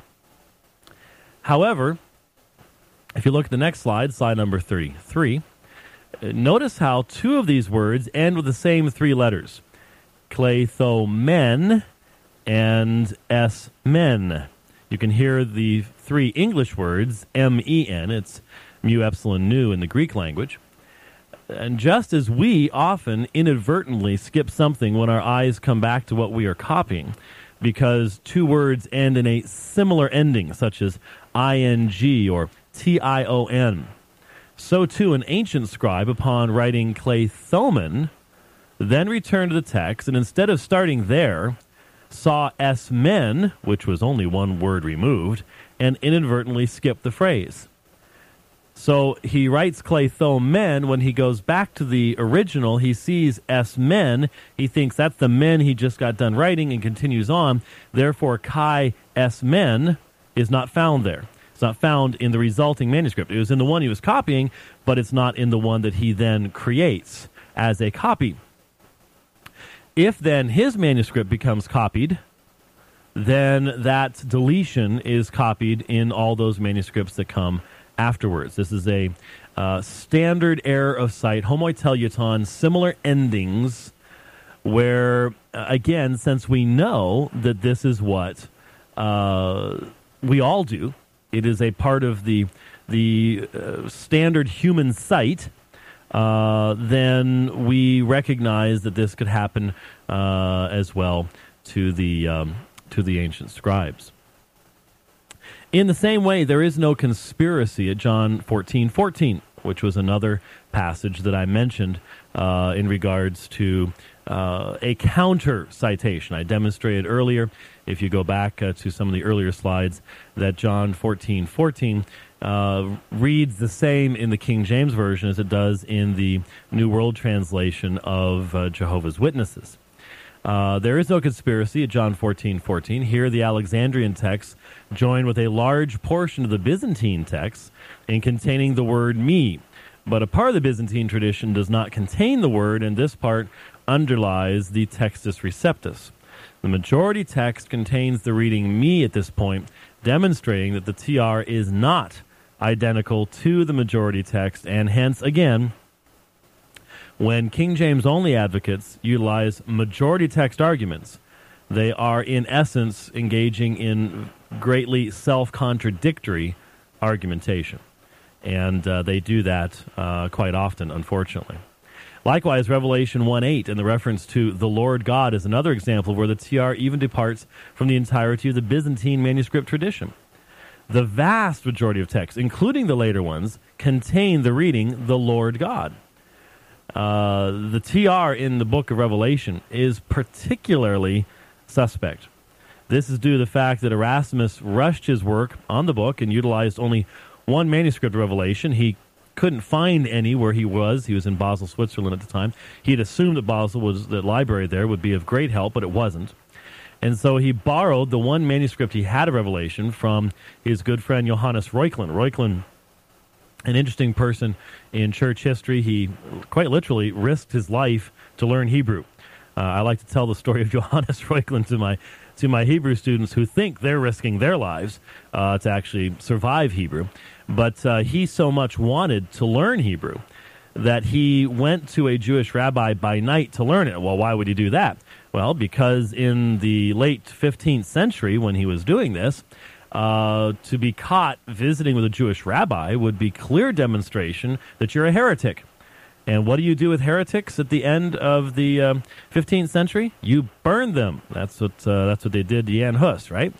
However, if you look at the next slide, slide number thirty-three, notice how two of these words end with the same three letters, kleithomen and esmen. You can hear the three English words, M E N, it's mu, epsilon, nu in the Greek language. And just as we often inadvertently skip something when our eyes come back to what we are copying, because two words end in a similar ending, such as ing or tion, so too an ancient scribe, upon writing kleithomen, then returned to the text, and instead of starting there, saw esmen, which was only one word removed, and inadvertently skipped the phrase. So he writes kleithomen. When he goes back to the original, he sees esmen. He thinks that's the men he just got done writing and continues on. Therefore, kai esmen is not found there. It's not found in the resulting manuscript. It was in the one he was copying, but it's not in the one that he then creates as a copy. If then his manuscript becomes copied, then that deletion is copied in all those manuscripts that come afterwards. This is a uh, standard error of sight, homoteleuton, similar endings, where, uh, again, since we know that this is what uh, we all do, it is a part of the, the uh, standard human sight, uh, then we recognize that this could happen uh, as well to the, um, to the ancient scribes. In the same way, there is no conspiracy at John fourteen fourteen, which was another passage that I mentioned uh, in regards to uh, a counter citation. I demonstrated earlier, if you go back uh, to some of the earlier slides, that John fourteen fourteen uh, reads the same in the King James Version as it does in the New World Translation of uh, Jehovah's Witnesses. Uh, there is no conspiracy at John fourteen fourteen. Here, the Alexandrian texts join with a large portion of the Byzantine texts in containing the word me. But a part of the Byzantine tradition does not contain the word, and this part underlies the Textus Receptus. The majority text contains the reading me at this point, demonstrating that the T R is not identical to the majority text, and hence, again, when King James only advocates utilize majority text arguments, they are in essence engaging in greatly self-contradictory argumentation. And uh, they do that uh, quite often, unfortunately. Likewise, Revelation one eight and the reference to the Lord God is another example where the T R even departs from the entirety of the Byzantine manuscript tradition. The vast majority of texts, including the later ones, contain the reading the Lord God. Uh, the T R in the book of Revelation is particularly suspect. This is due to the fact that Erasmus rushed his work on the book and utilized only one manuscript of Revelation. He couldn't find any where he was. He was in Basel, Switzerland at the time. He had assumed that Basel was, the library there would be of great help, but it wasn't. And so he borrowed the one manuscript he had of Revelation from his good friend Johannes Reuchlin. Reuchlin, an interesting person in church history. He quite literally risked his life to learn Hebrew. Uh, I like to tell the story of Johannes Reuchlin to my to my Hebrew students who think they're risking their lives uh, to actually survive Hebrew. But uh, he so much wanted to learn Hebrew that he went to a Jewish rabbi by night to learn it. Well, why would he do that? Well, because in the late fifteenth century, when he was doing this, uh, to be caught visiting with a Jewish rabbi would be clear demonstration that you're a heretic. And what do you do with heretics at the end of the um, fifteenth century? You burn them. That's what uh, that's what they did to Jan Hus, right?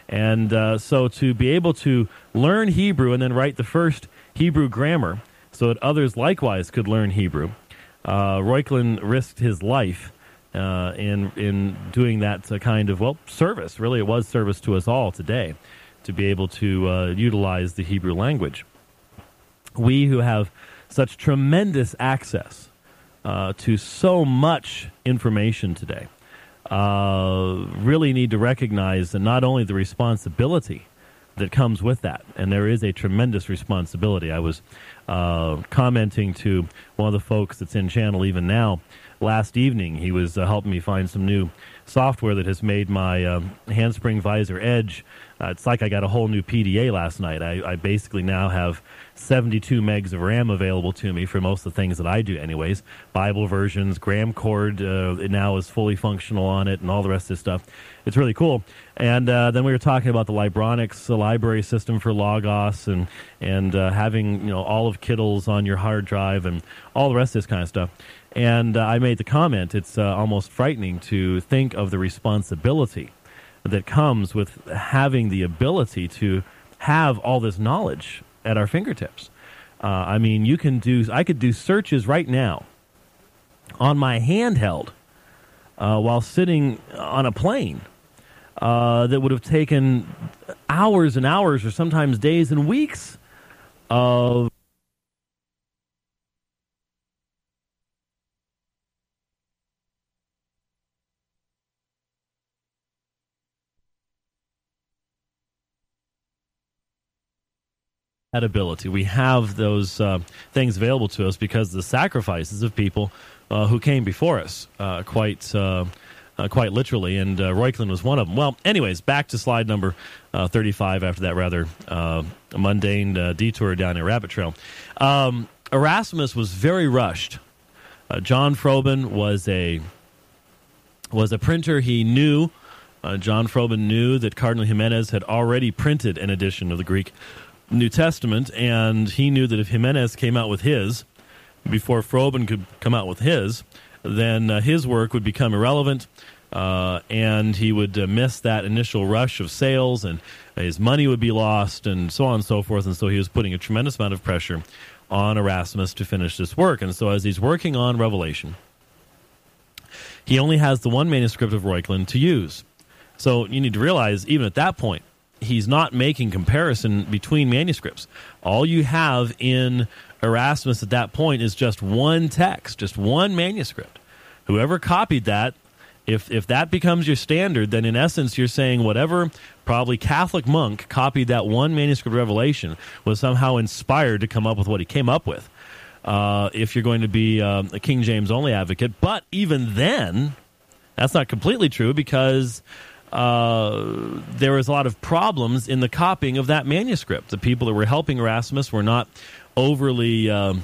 And uh, so to be able to learn Hebrew and then write the first Hebrew grammar so that others likewise could learn Hebrew, uh, Reuchlin risked his life uh, in in doing that uh, kind of, well, service. Really, it was service to us all today to be able to uh, utilize the Hebrew language. We who have such tremendous access uh, to so much information today uh, really need to recognize that not only the responsibility that comes with that, and there is a tremendous responsibility. I was uh, commenting to one of the folks that's in channel even now last evening. He was uh, helping me find some new software that has made my um, handspring visor edge. Uh, it's like I got a whole new P D A last night. I, I basically now have seventy-two megs of RAM available to me for most of the things that I do anyways. Bible versions, Graham Cord uh, it now is fully functional on it, and all the rest of this stuff. It's really cool. And uh, then we were talking about the Libronics the library system for Logos, and and uh, having, you know, all of Kittle's on your hard drive and all the rest of this kind of stuff. And uh, I made the comment, it's uh, almost frightening to think of the responsibility that comes with having the ability to have all this knowledge at our fingertips. Uh, I mean, you can do, I could do searches right now on my handheld uh, while sitting on a plane uh, that would have taken hours and hours or sometimes days and weeks of that ability. We have those uh, things available to us because of the sacrifices of people uh, who came before us, uh, quite uh, uh, quite literally, and uh, Reuchlin was one of them. Well, anyways, back to slide number uh, thirty-five after that rather uh, mundane uh, detour down a rabbit trail. Um, Erasmus was very rushed. Uh, John Froben was a was a printer. He knew, uh, John Froben knew that Cardinal Jimenez had already printed an edition of the Greek New Testament, and he knew that if Jimenez came out with his before Froben could come out with his, then uh, his work would become irrelevant, uh, and he would uh, miss that initial rush of sales, and his money would be lost, and so on and so forth. And so he was putting a tremendous amount of pressure on Erasmus to finish this work. And so as he's working on Revelation, he only has the one manuscript of Reuchlin to use. So you need to realize, even at that point, he's not making comparison between manuscripts. All you have in Erasmus at that point is just one text, just one manuscript. Whoever copied that, if if that becomes your standard, then in essence you're saying whatever probably Catholic monk copied that one manuscript of Revelation was somehow inspired to come up with what he came up with. Uh, if you're going to be um, a King James only advocate. But even then, that's not completely true, because Uh, there was a lot of problems in the copying of that manuscript. The people that were helping Erasmus were not overly um,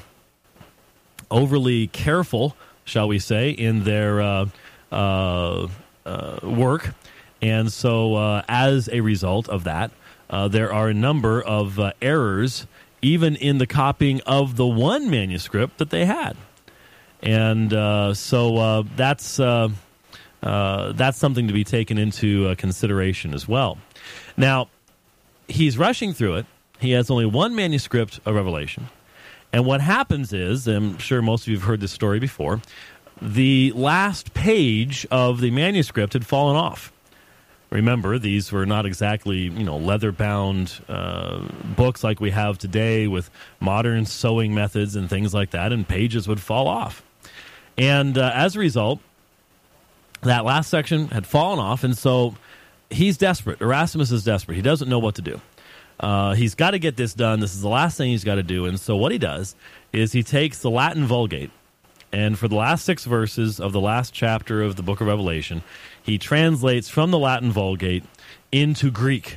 overly careful, shall we say, in their uh, uh, uh, work. And so uh, as a result of that, uh, there are a number of uh, errors even in the copying of the one manuscript that they had. And uh, so uh, that's... Uh, Uh, that's something to be taken into uh, consideration as well. Now, he's rushing through it. He has only one manuscript of Revelation. And what happens is, I'm sure most of you have heard this story before, the last page of the manuscript had fallen off. Remember, these were not exactly, you know, leather-bound uh, books like we have today with modern sewing methods and things like that, and pages would fall off. And uh, as a result, that last section had fallen off, and so he's desperate. Erasmus is desperate. He doesn't know what to do. Uh, he's got to get this done. This is the last thing he's got to do. And so what he does is he takes the Latin Vulgate, and for the last six verses of the last chapter of the book of Revelation, he translates from the Latin Vulgate into Greek.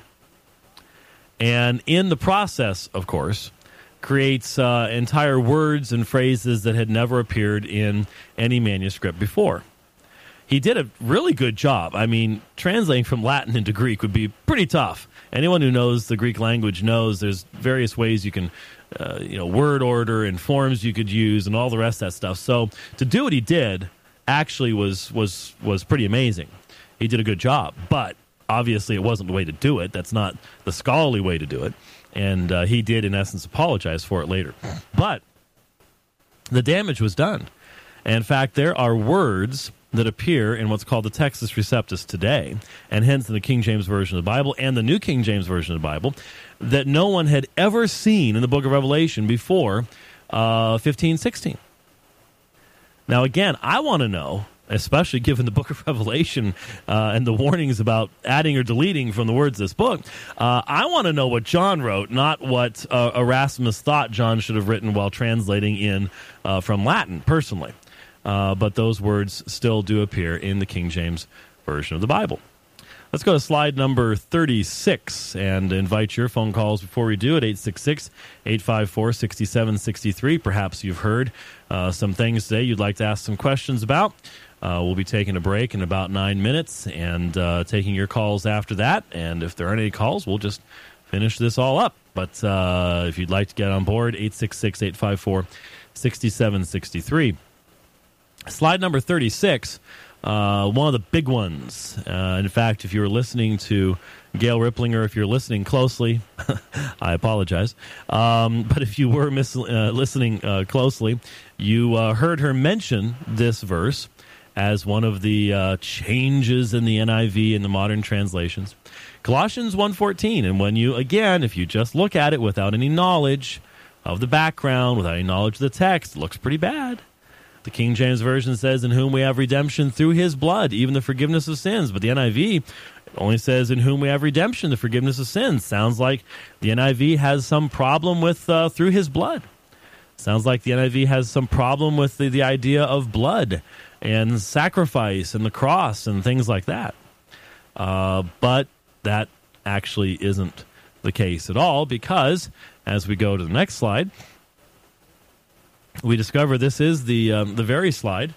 And in the process, of course, creates uh, entire words and phrases that had never appeared in any manuscript before. He did a really good job. I mean, translating from Latin into Greek would be pretty tough. Anyone who knows the Greek language knows there's various ways you can, uh, you know, word order and forms you could use and all the rest of that stuff. So to do what he did actually was was was pretty amazing. He did a good job. But obviously it wasn't the way to do it. That's not the scholarly way to do it. And uh, he did, in essence, apologize for it later. But the damage was done. And in fact, there are words that appear in what's called the Textus Receptus today, and hence in the King James Version of the Bible and the New King James Version of the Bible, that no one had ever seen in the book of Revelation before uh, fifteen sixteen. Now, again, I want to know, especially given the book of Revelation uh, and the warnings about adding or deleting from the words of this book, uh, I want to know what John wrote, not what uh, Erasmus thought John should have written while translating in uh, from Latin, personally. Uh, but those words still do appear in the King James Version of the Bible. Let's go to slide number thirty-six and invite your phone calls before we do at eight six six, eight five four, six seven six three. Perhaps you've heard uh, some things today you'd like to ask some questions about. Uh, we'll be taking a break in about nine minutes and uh, taking your calls after that. And if there aren't any calls, we'll just finish this all up. But uh, if you'd like to get on board, eight six six, eight five four, six seven six three. Slide number thirty-six, uh, one of the big ones. Uh, in fact, if you were listening to Gail Ripplinger, if you're listening closely, I apologize. Um, but if you were mis- uh, listening uh, closely, you uh, heard her mention this verse as one of the uh, changes in the N I V and the modern translations. Colossians one fourteen, and when you, again, if you just look at it without any knowledge of the background, without any knowledge of the text, it looks pretty bad. The King James Version says, in whom we have redemption through his blood, even the forgiveness of sins. But the N I V only says, in whom we have redemption, the forgiveness of sins. Sounds like the N I V has some problem with uh, through his blood. Sounds like the N I V has some problem with the, the idea of blood and sacrifice and the cross and things like that. Uh, but that actually isn't the case at all, because as we go to the next slide, we discover this is the um, the very slide,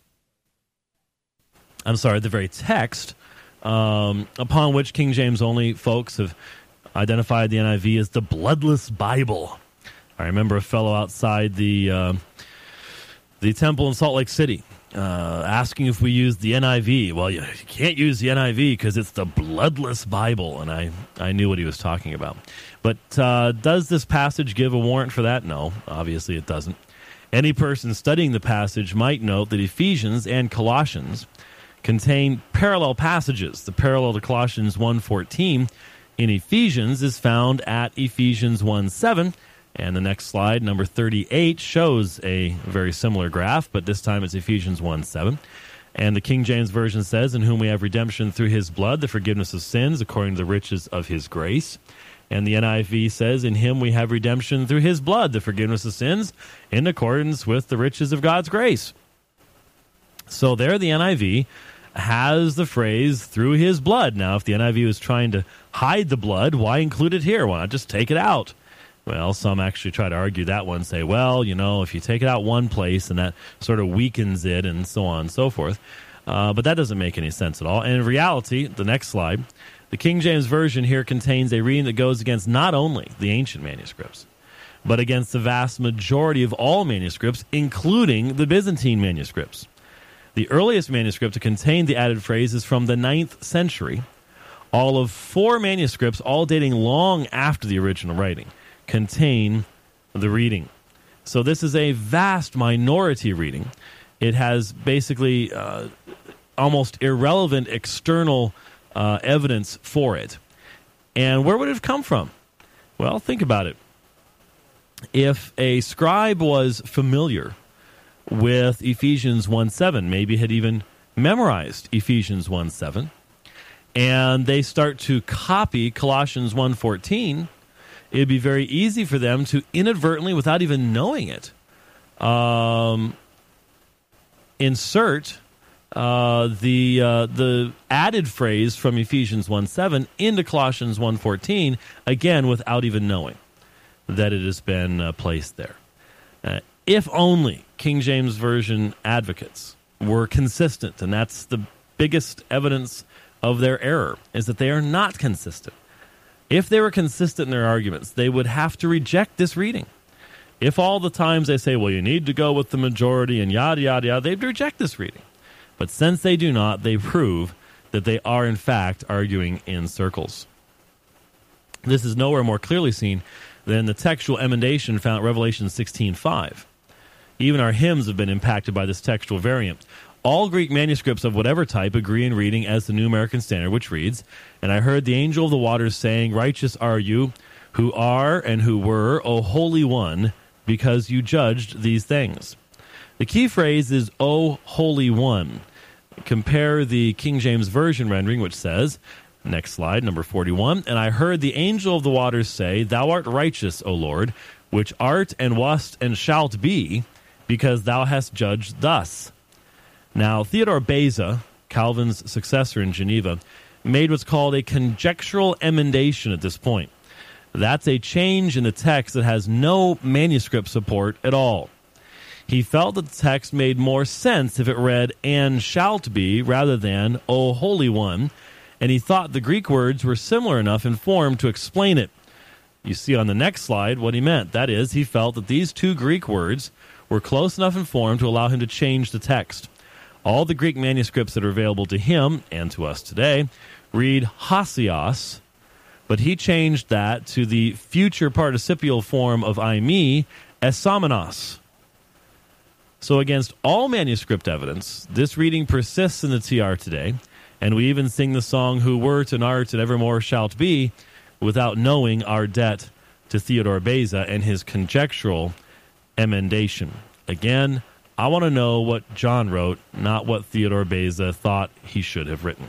I'm sorry, the very text um, upon which King James only folks have identified the N I V as the bloodless Bible. I remember a fellow outside the uh, the temple in Salt Lake City uh, asking if we used the N I V. Well, you, you can't use the N I V because it's the bloodless Bible, and I, I knew what he was talking about. But uh, does this passage give a warrant for that? No, obviously it doesn't. Any person studying the passage might note that Ephesians and Colossians contain parallel passages. The parallel to Colossians one fourteen in Ephesians is found at Ephesians one seven, and the next slide, number thirty-eight, shows a very similar graph, but this time it's Ephesians one seven. And the King James Version says, in whom we have redemption through his blood, the forgiveness of sins, according to the riches of his grace. And the N I V says, in him we have redemption through his blood, the forgiveness of sins, in accordance with the riches of God's grace. So there the N I V has the phrase, through his blood. Now, if the N I V was trying to hide the blood, why include it here? Why not just take it out? Well, some actually try to argue that one, say, well, you know, if you take it out one place and that sort of weakens it and so on and so forth. Uh, but that doesn't make any sense at all. And in reality, the next slide, the King James Version here contains a reading that goes against not only the ancient manuscripts, but against the vast majority of all manuscripts, including the Byzantine manuscripts. The earliest manuscript to contain the added phrase is from the ninth century. All of four manuscripts, all dating long after the original writing, contain the reading. So this is a vast minority reading. It has basically uh, almost irrelevant external uh, evidence for it. And where would it have come from? Well, think about it. If a scribe was familiar with Ephesians one seven, maybe had even memorized Ephesians one seven, and they start to copy Colossians one fourteen, it'd be very easy for them to inadvertently, without even knowing it, um, insert uh, the uh, the added phrase from Ephesians one seven into Colossians one fourteen, again, without even knowing that it has been uh, placed there. Uh, if only King James Version advocates were consistent, and that's the biggest evidence of their error, is that they are not consistent. If they were consistent in their arguments, they would have to reject this reading. If all the times they say, well, you need to go with the majority and yada, yada, yada, they'd reject this reading. But since they do not, they prove that they are, in fact, arguing in circles. This is nowhere more clearly seen than the textual emendation found in Revelation sixteen five. Even our hymns have been impacted by this textual variant. All Greek manuscripts of whatever type agree in reading as the New American Standard, which reads, "And I heard the angel of the waters saying, Righteous are you, who are and who were, O Holy One, because you judged these things." The key phrase is, O Holy One. Compare the King James Version rendering, which says, next slide, number forty-one, "And I heard the angel of the waters say, Thou art righteous, O Lord, which art and wast and shalt be, because thou hast judged thus." Now, Theodore Beza, Calvin's successor in Geneva, made what's called a conjectural emendation at this point. That's a change in the text that has no manuscript support at all. He felt that the text made more sense if it read, "and shalt be," rather than, "O Holy One," and he thought the Greek words were similar enough in form to explain it. You see on the next slide what he meant. That is, he felt that these two Greek words were close enough in form to allow him to change the text. All the Greek manuscripts that are available to him, and to us today, read hasios, but he changed that to the future participial form of eimi, esamenos. So against all manuscript evidence, this reading persists in the T R today, and we even sing the song, "Who wert and art and evermore shalt be," without knowing our debt to Theodore Beza and his conjectural emendation. Again, I want to know what John wrote, not what Theodore Beza thought he should have written.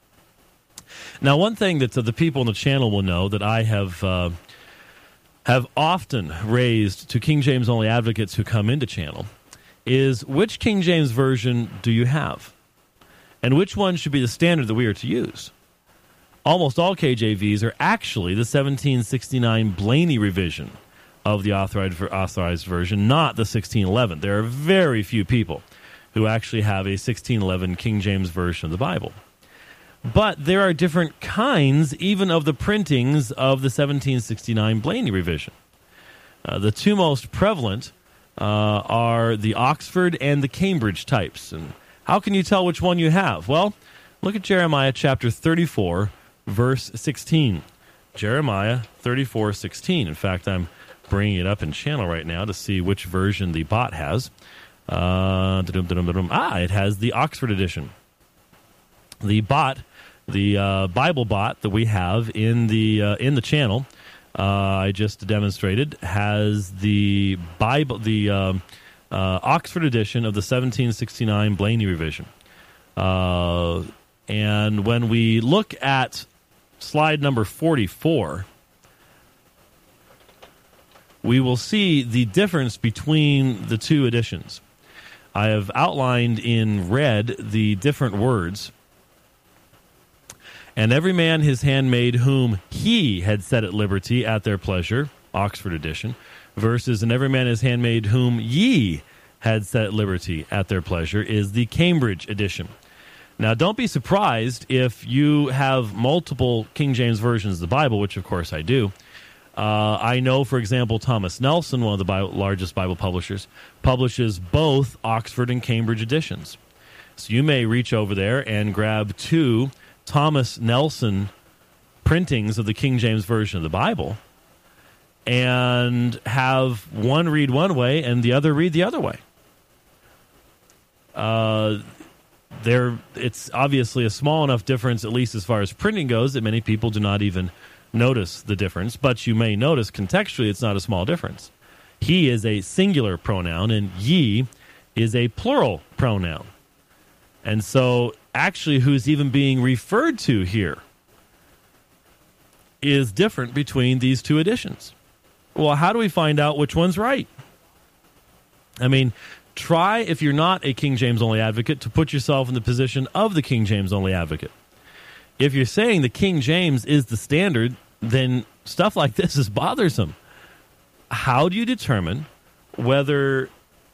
Now, one thing that uh, the people on the channel will know that I have uh, have often raised to King James only advocates who come into channel is, which King James version do you have? And which one should be the standard that we are to use? Almost all K J Vs are actually the seventeen sixty-nine Blaney revision of the authorized, authorized version, not the sixteen eleven. There are very few people who actually have a sixteen eleven King James version of the Bible. But there are different kinds, even of the printings of the seventeen sixty-nine Blaney revision. Uh, the two most prevalent uh, are the Oxford and the Cambridge types. And how can you tell which one you have? Well, look at Jeremiah chapter thirty-four, verse sixteen. Jeremiah thirty-four sixteen. In fact, I'm bringing it up in channel right now to see which version the bot has. Uh, ah, it has the Oxford edition. The bot, the uh, Bible bot that we have in the uh, in the channel, uh, I just demonstrated, has the Bible, the uh, uh, Oxford edition of the seventeen sixty-nine Blaney revision. Uh, and when we look at slide number forty-four, we will see the difference between the two editions. I have outlined in red the different words. "And every man his handmaid whom he had set at liberty at their pleasure," Oxford edition, versus "and every man his handmaid whom ye had set at liberty at their pleasure," is the Cambridge edition. Now, don't be surprised if you have multiple King James versions of the Bible, which of course I do. Uh, I know, for example, Thomas Nelson, one of the Bible, largest Bible publishers, publishes both Oxford and Cambridge editions. So you may reach over there and grab two Thomas Nelson printings of the King James Version of the Bible and have one read one way and the other read the other way. Uh, there, it's obviously a small enough difference, at least as far as printing goes, that many people do not even notice the difference, but you may notice contextually it's not a small difference. He is a singular pronoun and ye is a plural pronoun. And so actually who's even being referred to here is different between these two editions. Well, how do we find out which one's right? I mean, try, if you're not a King James only advocate, to put yourself in the position of the King James only advocate. If you're saying the King James is the standard, then stuff like this is bothersome. How do you determine whether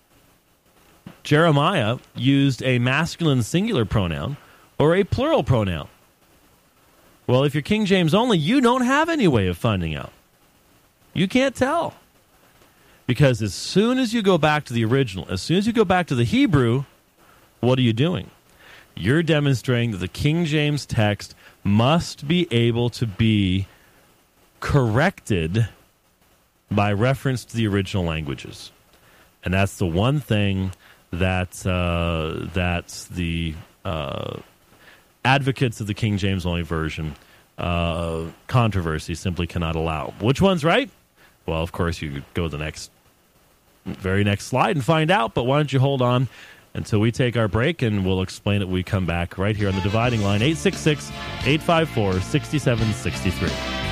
Jeremiah used a masculine singular pronoun or a plural pronoun? Well, if you're King James only, you don't have any way of finding out. You can't tell. Because as soon as you go back to the original, as soon as you go back to the Hebrew, what are you doing? you're demonstrating that the King James text must be able to be corrected by reference to the original languages. And that's the one thing that uh, that the uh, advocates of the King James only version uh, controversy simply cannot allow. Which one's right? Well, of course, you could go to the next, very next slide and find out. But why don't you hold on until we take our break, and we'll explain it when we come back right here on the Dividing Line, eight six six, eight five four, six seven six three.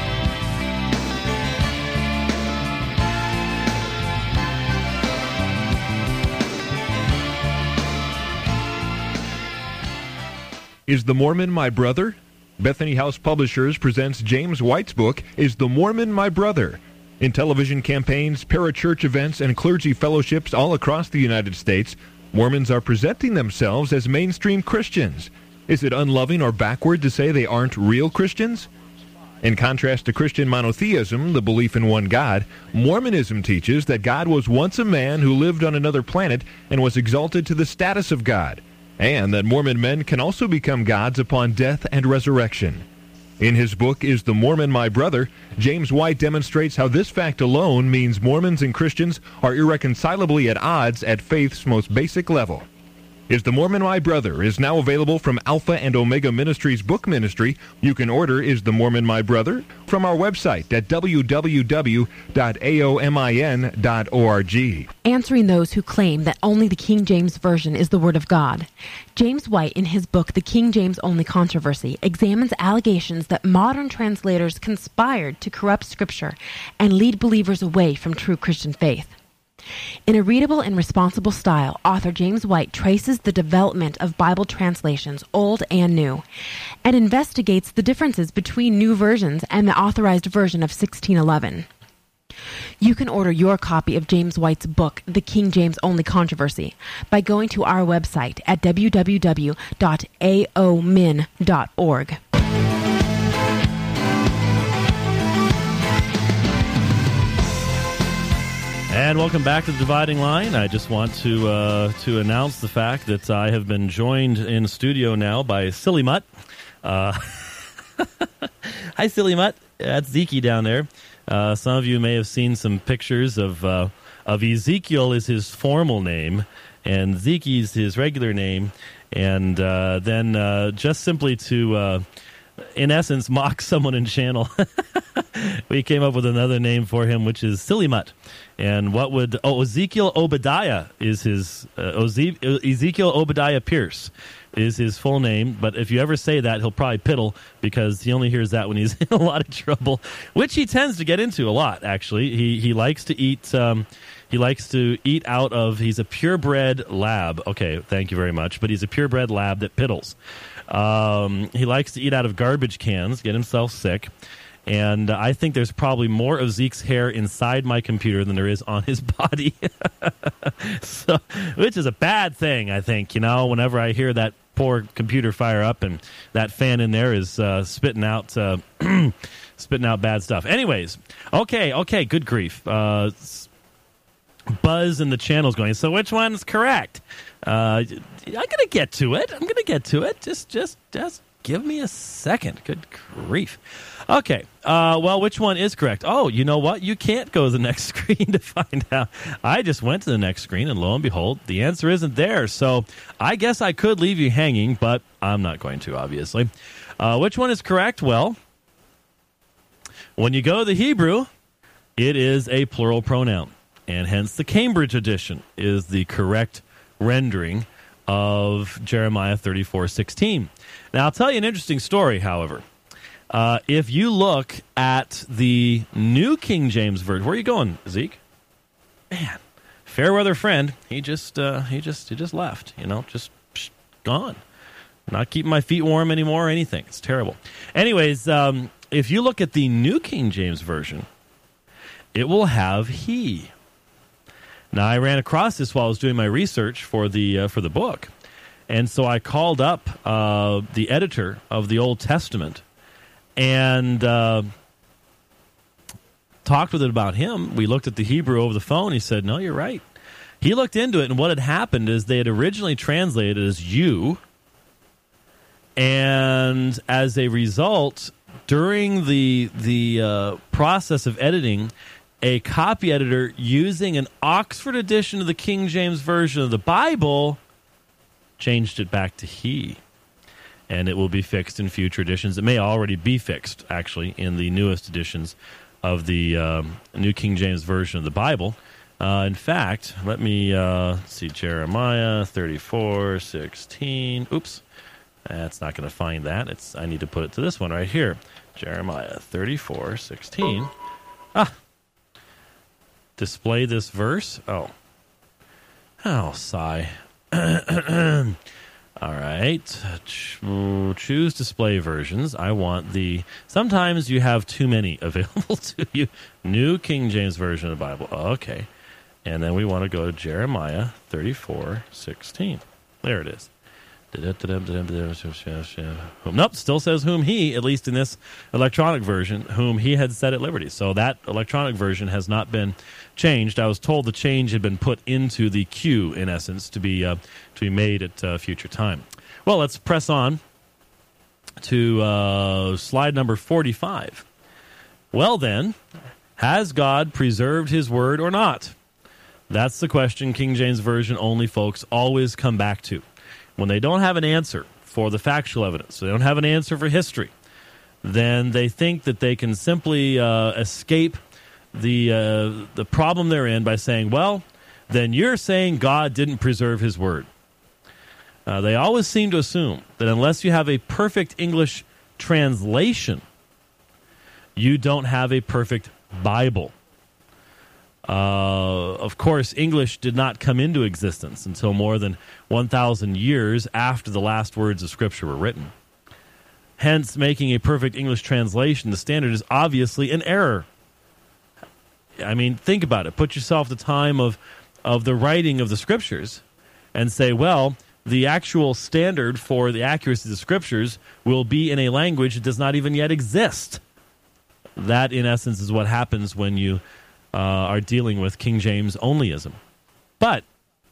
Is the Mormon My Brother? Bethany House Publishers presents James White's book, Is the Mormon My Brother? In television campaigns, parachurch events, and clergy fellowships all across the United States, Mormons are presenting themselves as mainstream Christians. Is it unloving or backward to say they aren't real Christians? In contrast to Christian monotheism, the belief in one God, Mormonism teaches that God was once a man who lived on another planet and was exalted to the status of God, and that Mormon men can also become gods upon death and resurrection. In his book, Is the Mormon My Brother?, James White demonstrates how this fact alone means Mormons and Christians are irreconcilably at odds at faith's most basic level. Is the Mormon My Brother is now available from Alpha and Omega Ministries Book Ministry. You can order Is the Mormon My Brother from our website at w w w dot a o m i n dot org. Answering those who claim that only the King James Version is the Word of God, James White, in his book The King James Only Controversy, examines allegations that modern translators conspired to corrupt Scripture and lead believers away from true Christian faith. In a readable and responsible style, author James White traces the development of Bible translations, old and new, and investigates the differences between new versions and the authorized version of sixteen eleven. You can order your copy of James White's book, The King James Only Controversy, by going to our website at w w w dot a o m i n dot org. And welcome back to the Dividing Line. I just want to uh, to announce the fact that I have been joined in studio now by Silly Mutt. Uh, hi, Silly Mutt. That's Zeke down there. Uh, some of you may have seen some pictures of uh, of Ezekiel is his formal name, and Zeke is his regular name. And uh, then uh, just simply to, uh, in essence, mock someone in channel, we came up with another name for him, which is Silly Mutt. And what would... Oh, Ezekiel Obadiah is his... Uh, Oze- Ezekiel Obadiah Pierce is his full name. But if you ever say that, he'll probably piddle, because he only hears that when he's in a lot of trouble, which he tends to get into a lot, actually. He he likes to eat... Um, he likes to eat out of... He's a purebred lab. Okay, thank you very much. But he's a purebred lab that piddles. Um, he likes to eat out of garbage cans, get himself sick. And I think there's probably more of Zeke's hair inside my computer than there is on his body, so, which is a bad thing, I think. You know, whenever I hear that poor computer fire up and that fan in there is uh, spitting out uh, spitting out bad stuff. Anyways, okay, okay, good grief. Uh, buzz in the channel's going. So which one's correct? Uh, I'm gonna get to it. I'm gonna get to it. Just, just, just give me a second. Good grief. Okay, uh, well, which one is correct? Oh, you know what? You can't go to the next screen to find out. I just went to the next screen, and lo and behold, the answer isn't there. So I guess I could leave you hanging, but I'm not going to, obviously. Uh, which one is correct? Well, when you go to the Hebrew, it is a plural pronoun, and hence the Cambridge edition is the correct rendering of Jeremiah thirty-four sixteen. Now, I'll tell you an interesting story, however. Uh, if you look at the New King James Version, where are you going, Zeke? Man, fair weather friend, he just uh, he just he just left. You know, just psh, gone. Not keeping my feet warm anymore or anything. It's terrible. Anyways, um, if you look at the New King James Version, it will have he. Now, I ran across this while I was doing my research for the uh, for the book, and so I called up uh, the editor of the Old Testament and uh, talked with it about him. We looked at the Hebrew over the phone. He said, no, you're right. He looked into it, and what had happened is they had originally translated it as you, And as a result, during the the uh, process of editing, a copy editor using an Oxford edition of the King James Version of the Bible changed it back to he. And it will be fixed in future editions. It may already be fixed, actually, in the newest editions of the um, New King James Version of the Bible. Uh, in fact, let me uh, see, Jeremiah thirty-four sixteen. Oops, that's not going to find that. It's I need to put it to this one right here. Jeremiah thirty-four sixteen. Ah, display this verse. Oh, oh, sigh. All right, choose display versions. I want the, sometimes you have too many available to you. New King James Version of the Bible. Okay. And then we want to go to Jeremiah thirty-four sixteen. There it is. Nope, still says whom he, at least in this electronic version, whom he had set at liberty. So that electronic version has not been changed. I was told the change had been put into the queue, in essence, to be uh, to be made at a uh, future time. Well, let's press on to uh, slide number forty-five. Well, then, has God preserved his word or not? That's the question King James Version only folks always come back to. When they don't have an answer for the factual evidence, so they don't have an answer for history, then they think that they can simply uh, escape the uh, the problem they're in by saying, well, then you're saying God didn't preserve his word. Uh, they always seem to assume that unless you have a perfect English translation, you don't have a perfect Bible. Uh, of course, English did not come into existence until more than one thousand years after the last words of Scripture were written. Hence, making a perfect English translation the standard is obviously an error. I mean, think about it. Put yourself the time of, of the writing of the Scriptures and say, well, the actual standard for the accuracy of the Scriptures will be in a language that does not even yet exist. That, in essence, is what happens when you Uh, are dealing with King James onlyism. But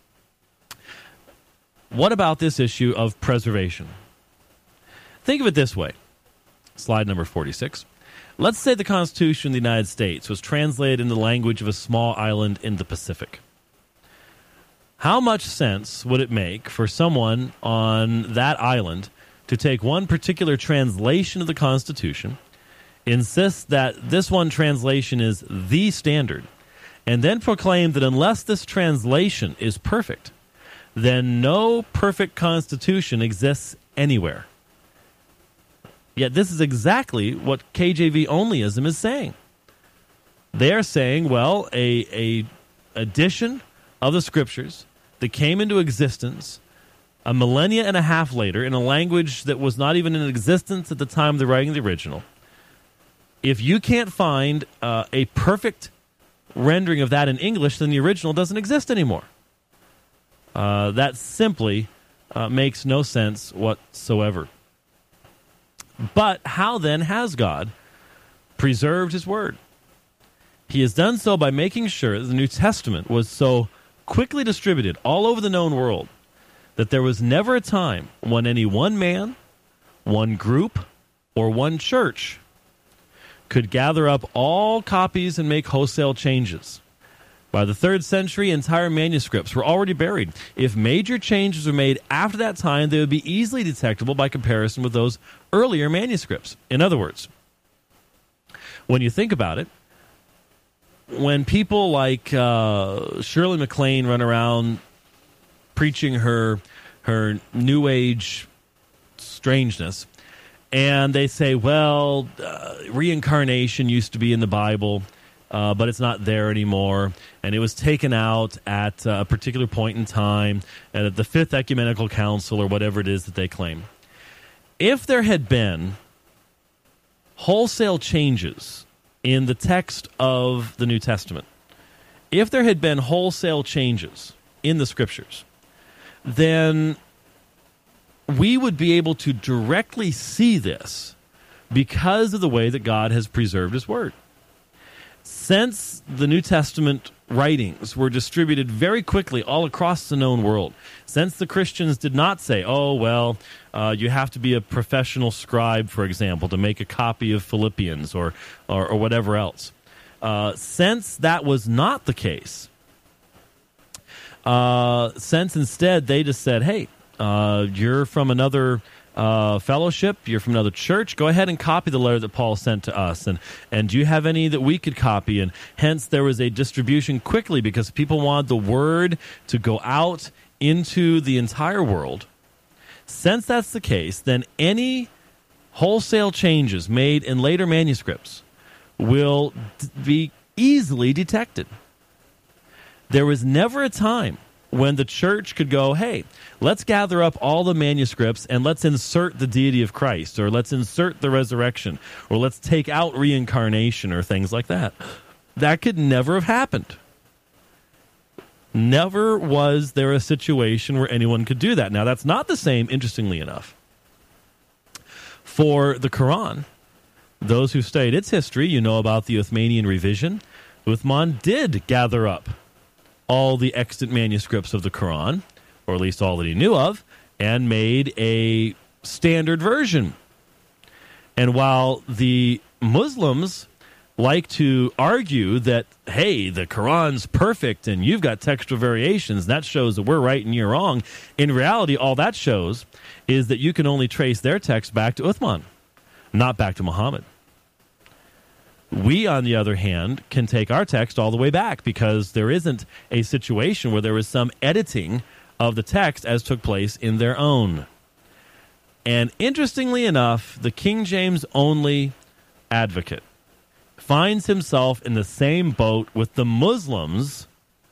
what about this issue of preservation? Think of it this way. Slide number forty-six. Let's say the Constitution of the United States was translated in the language of a small island in the Pacific. How much sense would it make for someone on that island to take one particular translation of the Constitution, insist that this one translation is the standard, and then proclaim that unless this translation is perfect, then no perfect constitution exists anywhere? Yet this is exactly what K J V onlyism is saying. They're saying, well, a, a edition of the Scriptures that came into existence a millennia and a half later in a language that was not even in existence at the time of the writing of the original, if you can't find uh, a perfect rendering of that in English, then the original doesn't exist anymore. Uh, that simply uh, makes no sense whatsoever. But how then has God preserved his word? He has done so by making sure that the New Testament was so quickly distributed all over the known world that there was never a time when any one man, one group, or one church could gather up all copies and make wholesale changes. By the third century, entire manuscripts were already buried. If major changes were made after that time, they would be easily detectable by comparison with those earlier manuscripts. In other words, when you think about it, when people like uh, Shirley MacLaine run around preaching her her New Age strangeness, and they say, well, uh, reincarnation used to be in the Bible, uh, but it's not there anymore, and it was taken out at a particular point in time, and at the Fifth Ecumenical Council, or whatever it is that they claim. If there had been wholesale changes in the text of the New Testament, if there had been wholesale changes in the Scriptures, then we would be able to directly see this because of the way that God has preserved his word. Since the New Testament writings were distributed very quickly all across the known world. Since the Christians did not say, oh, well, uh, you have to be a professional scribe, for example, to make a copy of Philippians or, or, or whatever else. Uh, since that was not the case, uh, since instead they just said, hey, uh, you're from another Uh, fellowship, you're from another church, go ahead and copy the letter that Paul sent to us. And, and do you have any that we could copy? And hence there was a distribution quickly because people wanted the word to go out into the entire world. Since that's the case, then any wholesale changes made in later manuscripts will d- be easily detected. There was never a time when the church could go, hey, let's gather up all the manuscripts and let's insert the deity of Christ, or let's insert the resurrection, or let's take out reincarnation, or things like that. That could never have happened. Never was there a situation where anyone could do that. Now, that's not the same, interestingly enough, for the Quran. Those who studied its history, you know about the Uthmanian revision. Uthman did gather up all the extant manuscripts of the Quran, or at least all that he knew of, and made a standard version. And while the Muslims like to argue that, hey, the Quran's perfect and you've got textual variations, that shows that we're right and you're wrong, in reality, all that shows is that you can only trace their text back to Uthman, not back to Muhammad. We, on the other hand, can take our text all the way back because there isn't a situation where there was some editing of the text as took place in their own. And interestingly enough, the King James only advocate finds himself in the same boat with the Muslims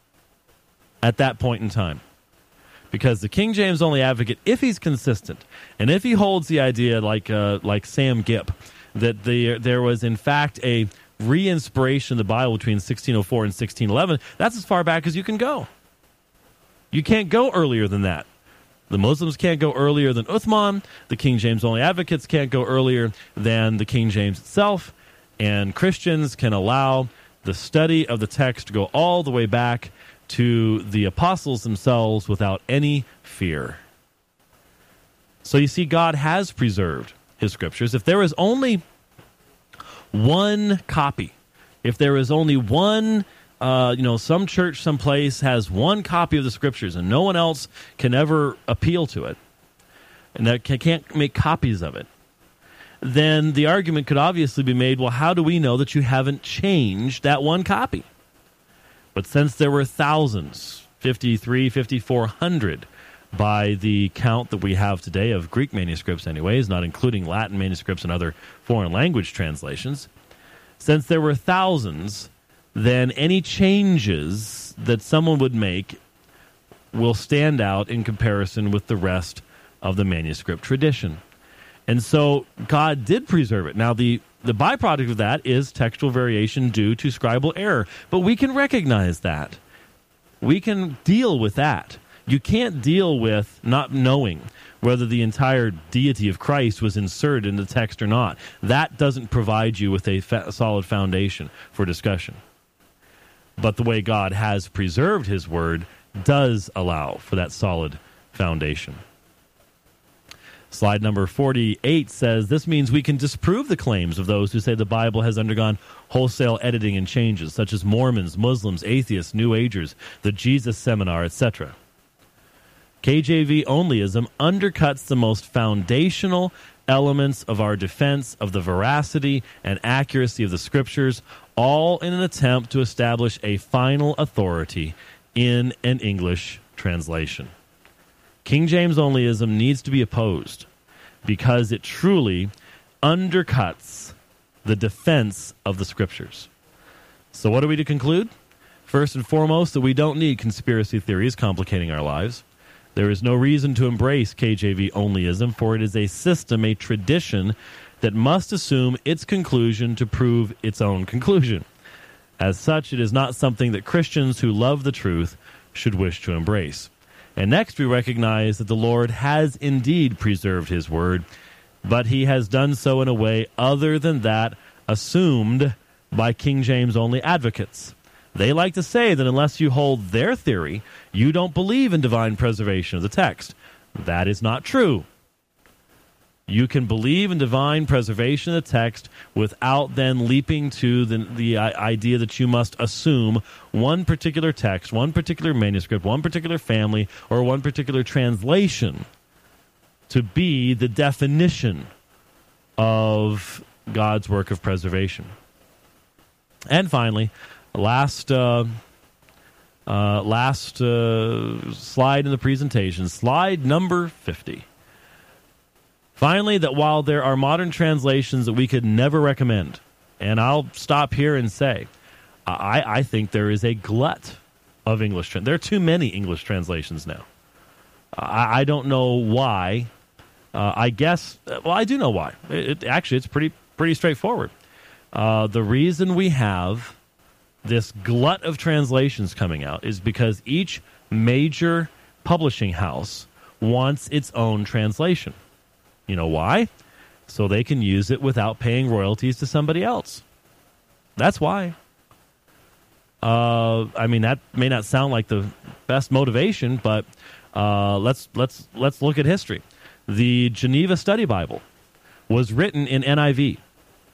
at that point in time. Because the King James only advocate, if he's consistent, and if he holds the idea like uh, like Sam Gipp, that the, there was, in fact, a re-inspiration of the Bible between sixteen oh four and sixteen eleven, that's as far back as you can go. You can't go earlier than that. The Muslims can't go earlier than Uthman. The King James only advocates can't go earlier than the King James itself. And Christians can allow the study of the text to go all the way back to the apostles themselves without any fear. So you see, God has preserved his scriptures. If there was only one copy, if there is only one, uh, you know, some church someplace has one copy of the scriptures and no one else can ever appeal to it, and that can't make copies of it, then the argument could obviously be made, well, how do we know that you haven't changed that one copy? But since there were thousands, fifty-three, fifty-four hundred, by the count that we have today of Greek manuscripts anyways, not including Latin manuscripts and other foreign language translations, since there were thousands, then any changes that someone would make will stand out in comparison with the rest of the manuscript tradition. And so God did preserve it. Now, the, the byproduct of that is textual variation due to scribal error, but we can recognize that. We can deal with that. You can't deal with not knowing whether the entire deity of Christ was inserted in the text or not. That doesn't provide you with a fa- solid foundation for discussion. But the way God has preserved his word does allow for that solid foundation. Slide number forty-eight says, this means we can disprove the claims of those who say the Bible has undergone wholesale editing and changes, such as Mormons, Muslims, atheists, New Agers, the Jesus Seminar, et cetera. K J V onlyism undercuts the most foundational elements of our defense of the veracity and accuracy of the Scriptures, all in an attempt to establish a final authority in an English translation. King James onlyism needs to be opposed because it truly undercuts the defense of the Scriptures. So what are we to conclude? First and foremost, that we don't need conspiracy theories complicating our lives. There is no reason to embrace K J V onlyism, for it is a system, a tradition, that must assume its conclusion to prove its own conclusion. As such, it is not something that Christians who love the truth should wish to embrace. And next, we recognize that the Lord has indeed preserved his word, but he has done so in a way other than that assumed by King James only advocates. They like to say that unless you hold their theory, you don't believe in divine preservation of the text. That is not true. You can believe in divine preservation of the text without then leaping to the, the idea that you must assume one particular text, one particular manuscript, one particular family, or one particular translation to be the definition of God's work of preservation. And finally, last uh, uh, last uh, slide in the presentation, slide number fifty. Finally, that while there are modern translations that we could never recommend, and I'll stop here and say, I, I think there is a glut of English. Tra- there are too many English translations now. I, I don't know why. Uh, I guess, well, I do know why. It, it, actually, it's pretty pretty straightforward. Uh, the reason we have this glut of translations coming out is because each major publishing house wants its own translation. You know why? So they can use it without paying royalties to somebody else. That's why. Uh, I mean, that may not sound like the best motivation, but uh, let's let's let's look at history. The Geneva Study Bible was written in N I V,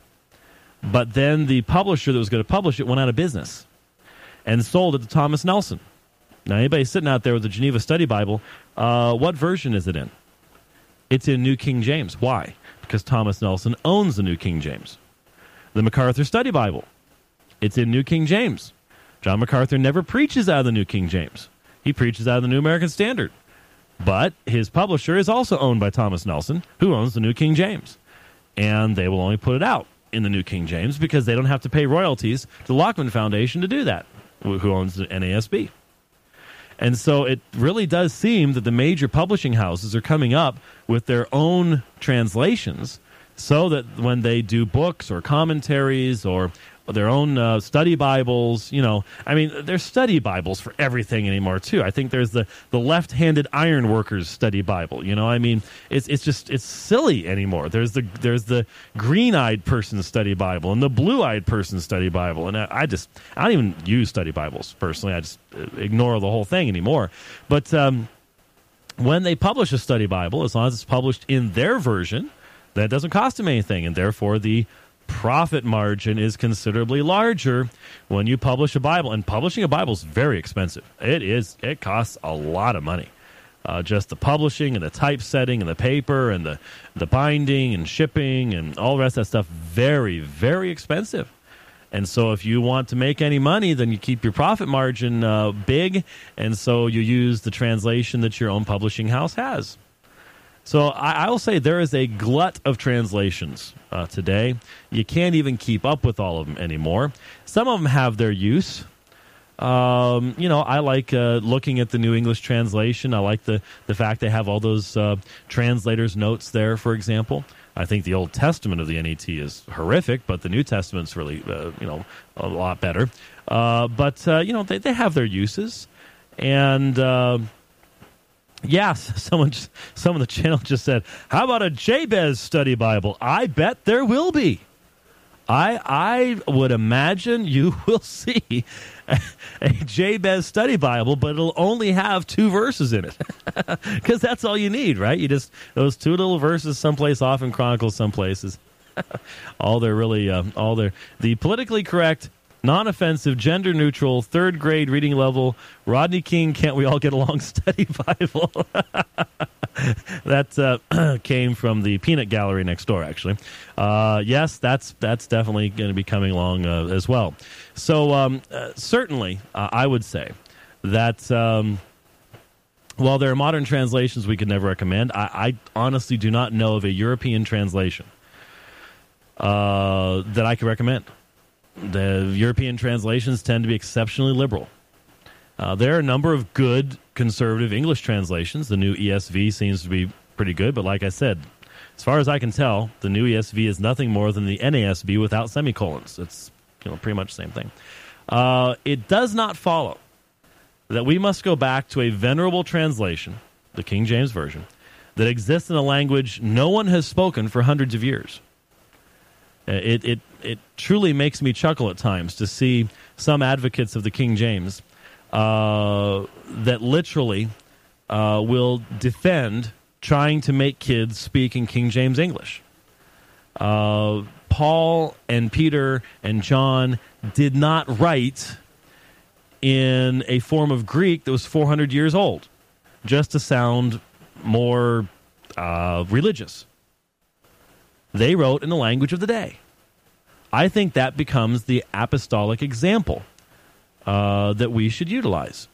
but then the publisher that was going to publish it went out of business and sold it to Thomas Nelson. Now, anybody sitting out there with the Geneva Study Bible, uh, what version is it in? It's in New King James. Why? Because Thomas Nelson owns the New King James. The MacArthur Study Bible, it's in New King James. John MacArthur never preaches out of the New King James. He preaches out of the New American Standard. But his publisher is also owned by Thomas Nelson, who owns the New King James. And they will only put it out in the New King James because they don't have to pay royalties to the Lockman Foundation to do that, who owns the N A S B. And so it really does seem that the major publishing houses are coming up with their own translations so that when they do books or commentaries or their own uh, study Bibles, you know, I mean, there's study Bibles for everything anymore, too. I think there's the, the left-handed ironworkers study Bible, you know, I mean, it's it's just, it's silly anymore. There's the there's the green-eyed person study Bible and the blue-eyed person study Bible, and I, I just, I don't even use study Bibles, personally. I just ignore the whole thing anymore. But um, when they publish a study Bible, as long as it's published in their version, that doesn't cost them anything, and therefore the profit margin is considerably larger when you publish a Bible. And publishing a Bible is very expensive. It is. It costs a lot of money. Uh, just the publishing and the typesetting and the paper and the, the binding and shipping and all the rest of that stuff, very, very expensive. And so if you want to make any money, then you keep your profit margin uh, big, and so you use the translation that your own publishing house has. So I, I will say there is a glut of translations uh, today. You can't even keep up with all of them anymore. Some of them have their use. Um, you know, I like uh, looking at the New English Translation. I like the, the fact they have all those uh, translators' notes there, for example. I think the Old Testament of the N E T is horrific, but the New Testament's really, uh, you know, a lot better. Uh, but, uh, you know, they, they have their uses. And... Uh, Yes, someone just, someone on the channel just said, how about a Jabez study Bible? I bet there will be. I I would imagine you will see a, a Jabez study Bible, but it'll only have two verses in it. Because that's all you need, right? You just, those two little verses someplace off in Chronicles some places. all they're really, uh, all they're, the politically correct, non-offensive, gender-neutral, third-grade reading level, Rodney King, Can't We All Get Along study Bible. that uh, came from the Peanut Gallery next door, actually. Uh, yes, that's that's definitely going to be coming along uh, as well. So um, uh, certainly, uh, I would say that um, while there are modern translations we could never recommend, I, I honestly do not know of a European translation uh, that I could recommend. The European translations tend to be exceptionally liberal. Uh, there are a number of good conservative English translations. The new E S V seems to be pretty good, but like I said, as far as I can tell, the new E S V is nothing more than the N A S B without semicolons. It's, you know, pretty much the same thing. Uh, it does not follow that we must go back to a venerable translation, the King James Version, that exists in a language no one has spoken for hundreds of years. It, it it truly makes me chuckle at times to see some advocates of the King James uh, that literally uh, will defend trying to make kids speak in King James English. Uh, Paul and Peter and John did not write in a form of Greek that was four hundred years old, just to sound more uh, religious. They wrote in the language of the day. I think that becomes the apostolic example uh, that we should utilize.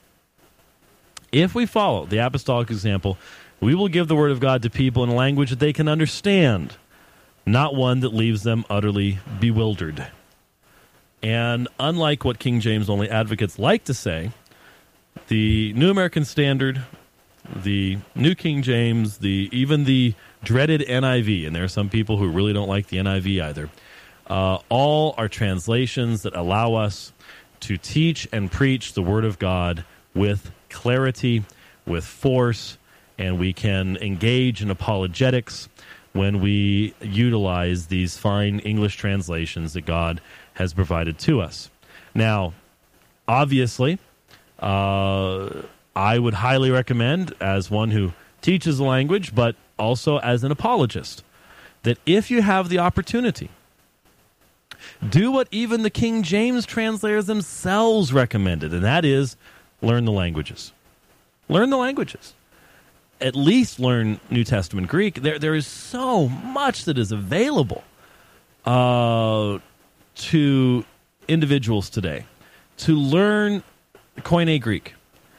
If we follow the apostolic example, we will give the Word of God to people in a language that they can understand, not one that leaves them utterly bewildered. And unlike what King James only advocates like to say, the New American Standard, the New King James, the even the dreaded N I V, and there are some people who really don't like the N I V either, uh, all are translations that allow us to teach and preach the Word of God with clarity, with force, and we can engage in apologetics when we utilize these fine English translations that God has provided to us. Now, obviously, uh, I would highly recommend, as one who teaches the language, but also as an apologist, that if you have the opportunity, do what even the King James translators themselves recommended, and that is learn the languages. Learn the languages. At least learn New Testament Greek. There, there is so much that is available uh, to individuals today to learn Koine Greek.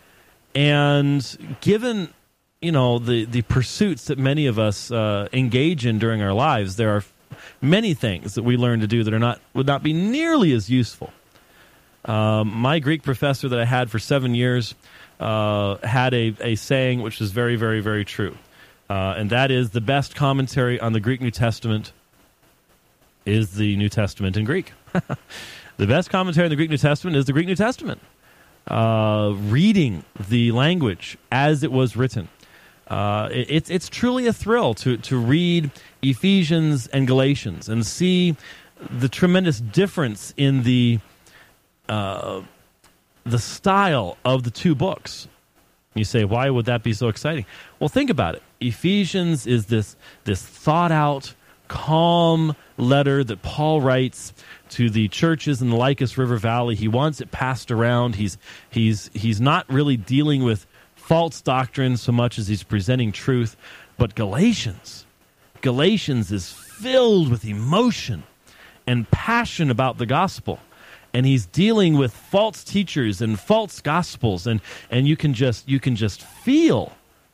And given, you know, the, the pursuits that many of us uh, engage in during our lives, there are many things that we learn to do that are not would not be nearly as useful. Um, my Greek professor that I had for seven years uh, had a, a saying which is very, very, very true. Uh, and that is the best commentary on the Greek New Testament is the New Testament in Greek. The best commentary on the Greek New Testament is the Greek New Testament. Uh, reading the language as it was written. Uh, it, it's it's truly a thrill to, to read Ephesians and Galatians and see the tremendous difference in the uh, the style of the two books. You say, why would that be so exciting? Well, think about it. Ephesians is this this thought out, calm letter that Paul writes to the churches in the Lycus River Valley. He wants it passed around. He's he's he's not really dealing with false doctrine so much as he's presenting truth. But Galatians, Galatians is filled with emotion and passion about the gospel. And he's dealing with false teachers and false gospels, and, and you can just you can just feel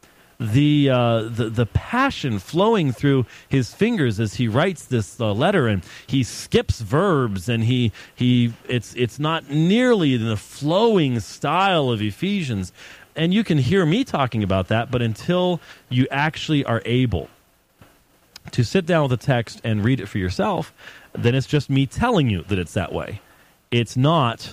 the uh, the the passion flowing through his fingers as he writes this uh, letter, and he skips verbs, and he he it's it's not nearly the flowing style of Ephesians, and you can hear me talking about that, but until you actually are able to sit down with the text and read it for yourself, then it's just me telling you that it's that way. It's not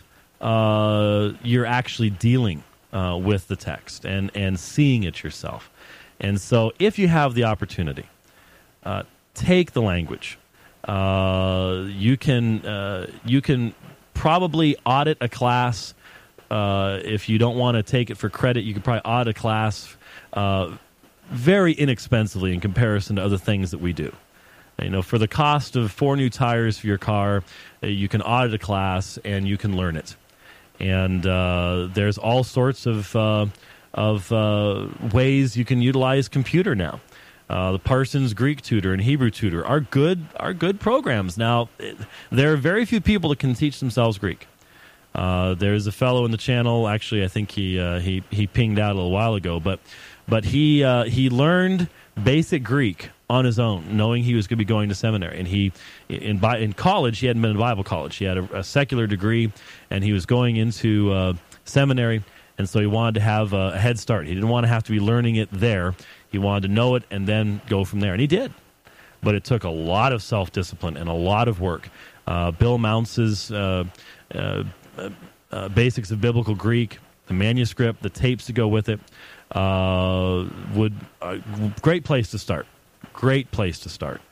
uh, you're actually dealing uh, with the text and, and seeing it yourself. And so if you have the opportunity, uh, take the language. Uh, you can uh, you can probably audit a class. Uh, if you don't want to take it for credit, you can probably audit a class uh, very inexpensively in comparison to other things that we do. You know, for the cost of four new tires for your car, uh, you can audit a class and you can learn it. And uh, there's all sorts of uh, of uh, ways you can utilize computer now. Uh, the Parsons Greek Tutor and Hebrew Tutor are good are good programs. Now, it, there are very few people that can teach themselves Greek. Uh, there's a fellow in the channel. Actually, I think he uh, he he pinged out a little while ago, but but he uh, he learned basic Greek on his own, knowing he was going to be going to seminary. And he, in in college, he hadn't been in Bible college. He had a, a secular degree, and he was going into uh, seminary, and so he wanted to have a, a head start. He didn't want to have to be learning it there. He wanted to know it and then go from there, and he did. But it took a lot of self-discipline and a lot of work. Uh, Bill Mounce's uh, uh, uh, Basics of Biblical Greek, the manuscript, the tapes to go with it, uh, would a great place to start. Great place to start.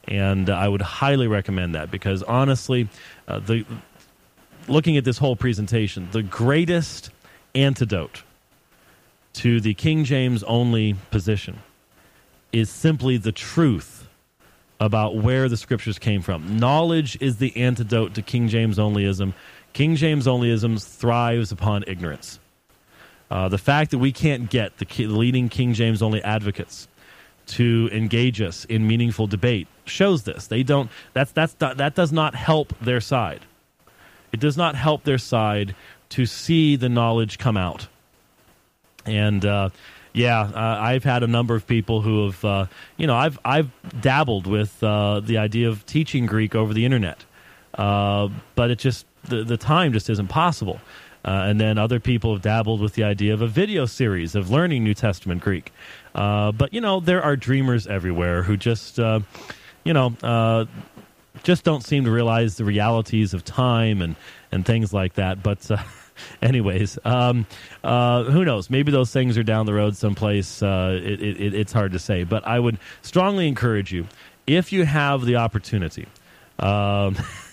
And uh, I would highly recommend that because, honestly, uh, the looking at this whole presentation, the greatest antidote to the King James only position is simply the truth about where the Scriptures came from. Knowledge is the antidote to King James onlyism. King James onlyism thrives upon ignorance. Uh, the fact that we can't get the key, leading King James only advocates to engage us in meaningful debate shows this. They don't. That's that's that does not help their side. It does not help their side to see the knowledge come out. And uh, yeah, uh, I've had a number of people who have, uh, you know, I've I've dabbled with uh, the idea of teaching Greek over the internet, uh, but it just the the time just isn't possible. Uh, and then other people have dabbled with the idea of a video series of learning New Testament Greek. Uh, but, you know, there are dreamers everywhere who just, uh, you know, uh, just don't seem to realize the realities of time and, and things like that. But uh, anyways, um, uh, who knows? Maybe those things are down the road someplace. Uh, it, it, it's hard to say. But I would strongly encourage you, if you have the opportunity, um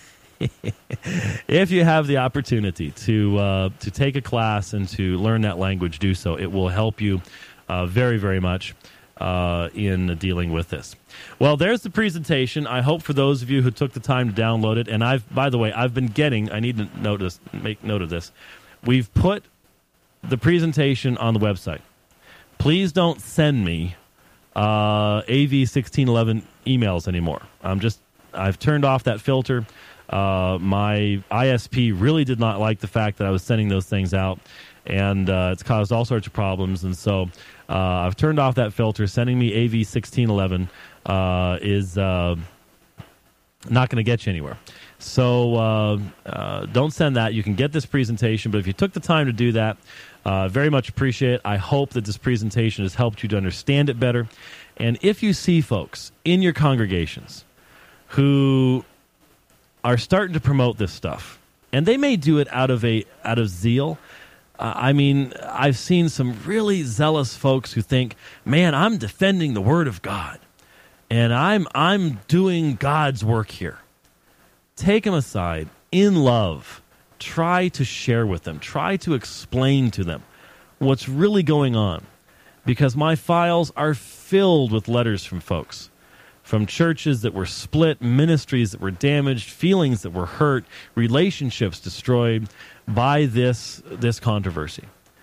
if you have the opportunity to uh, to take a class and to learn that language, do so. It will help you uh, very, very much uh, in dealing with this. Well, there's the presentation. I hope for those of you who took the time to download it, and I've, by the way, I've been getting, I need to notice, make note of this. We've put the presentation on the website. Please don't send me uh, A V sixteen eleven emails anymore. I'm just, I've turned off that filter. Uh, my I S P really did not like the fact that I was sending those things out, and uh, it's caused all sorts of problems. And so uh, I've turned off that filter. Sending me A V sixteen eleven uh, is uh, not going to get you anywhere. So uh, uh, don't send that. You can get this presentation, but if you took the time to do that, uh, very much appreciate it. I hope that this presentation has helped you to understand it better. And if you see folks in your congregations who are starting to promote this stuff, and they may do it out of a out of zeal. Uh, I mean, I've seen some really zealous folks who think, "Man, I'm defending the Word of God, and I'm I'm doing God's work here." Take them aside in love. Try to share with them. Try to explain to them what's really going on, because my files are filled with letters from folks. From churches that were split, ministries that were damaged, feelings that were hurt, relationships destroyed by this this controversy.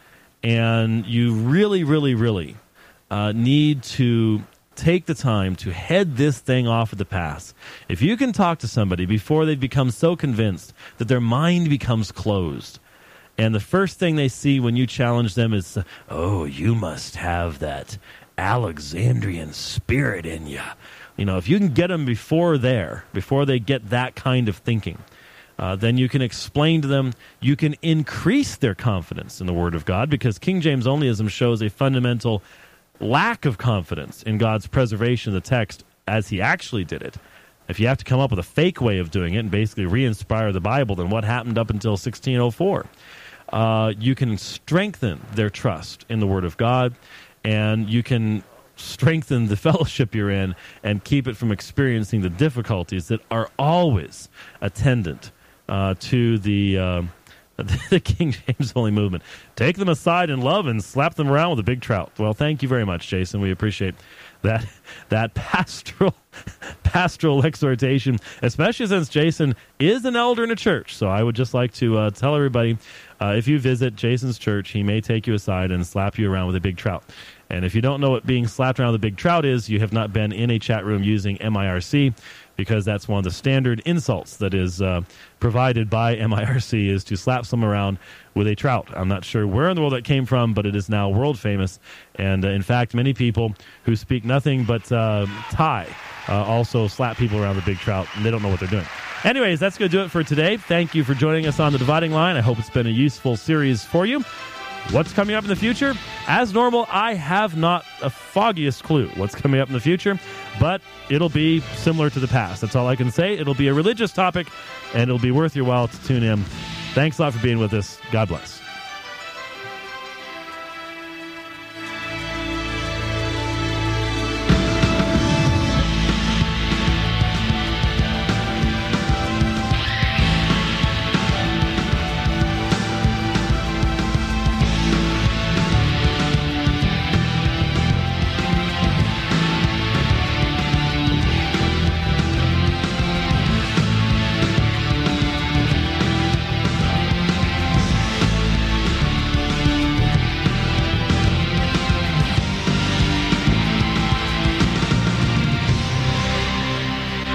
And you really, really, really uh, need to take the time to head this thing off of the pass. If you can talk to somebody before they become so convinced that their mind becomes closed, and the first thing they see when you challenge them is, "Oh, you must have that Alexandrian spirit in you." You know, if you can get them before there, before they get that kind of thinking, uh, then you can explain to them, you can increase their confidence in the Word of God, because King James onlyism shows a fundamental lack of confidence in God's preservation of the text as he actually did it. If you have to come up with a fake way of doing it and basically re-inspire the Bible, then what happened up until sixteen oh four? Uh, you can strengthen their trust in the Word of God, and you can strengthen the fellowship you're in and keep it from experiencing the difficulties that are always attendant uh, to the uh, the King James only movement. Take them aside in love and slap them around with a big trout. Well, thank you very much, Jason. We appreciate that that pastoral pastoral exhortation, especially since Jason is an elder in a church. So I would just like to uh, tell everybody, uh, if you visit Jason's church, he may take you aside and slap you around with a big trout. And if you don't know what being slapped around with a big trout is, you have not been in a chat room using M I R C, because that's one of the standard insults that is uh, provided by M I R C, is to slap someone around with a trout. I'm not sure where in the world that came from, but it is now world famous. And uh, in fact, many people who speak nothing but uh, Thai uh, also slap people around with a big trout, and they don't know what they're doing. Anyways, that's going to do it for today. Thank you for joining us on The Dividing Line. I hope it's been a useful series for you. What's coming up in the future? As normal, I have not a foggiest clue what's coming up in the future, but it'll be similar to the past. That's all I can say. It'll be a religious topic, and it'll be worth your while to tune in. Thanks a lot for being with us. God bless.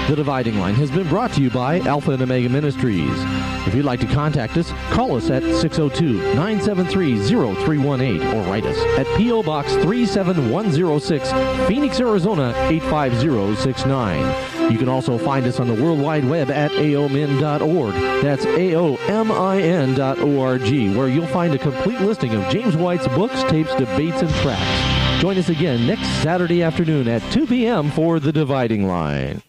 The Dividing Line has been brought to you by Alpha and Omega Ministries. If you'd like to contact us, call us at six oh two, nine seven three, oh three one eight or write us at P O. Box three seven one oh six, Phoenix, Arizona eight five zero six nine. You can also find us on the World Wide Web at A O M I N dot org. That's A O M I N dot O R G, where you'll find a complete listing of James White's books, tapes, debates, and tracts. Join us again next Saturday afternoon at two p.m. for The Dividing Line.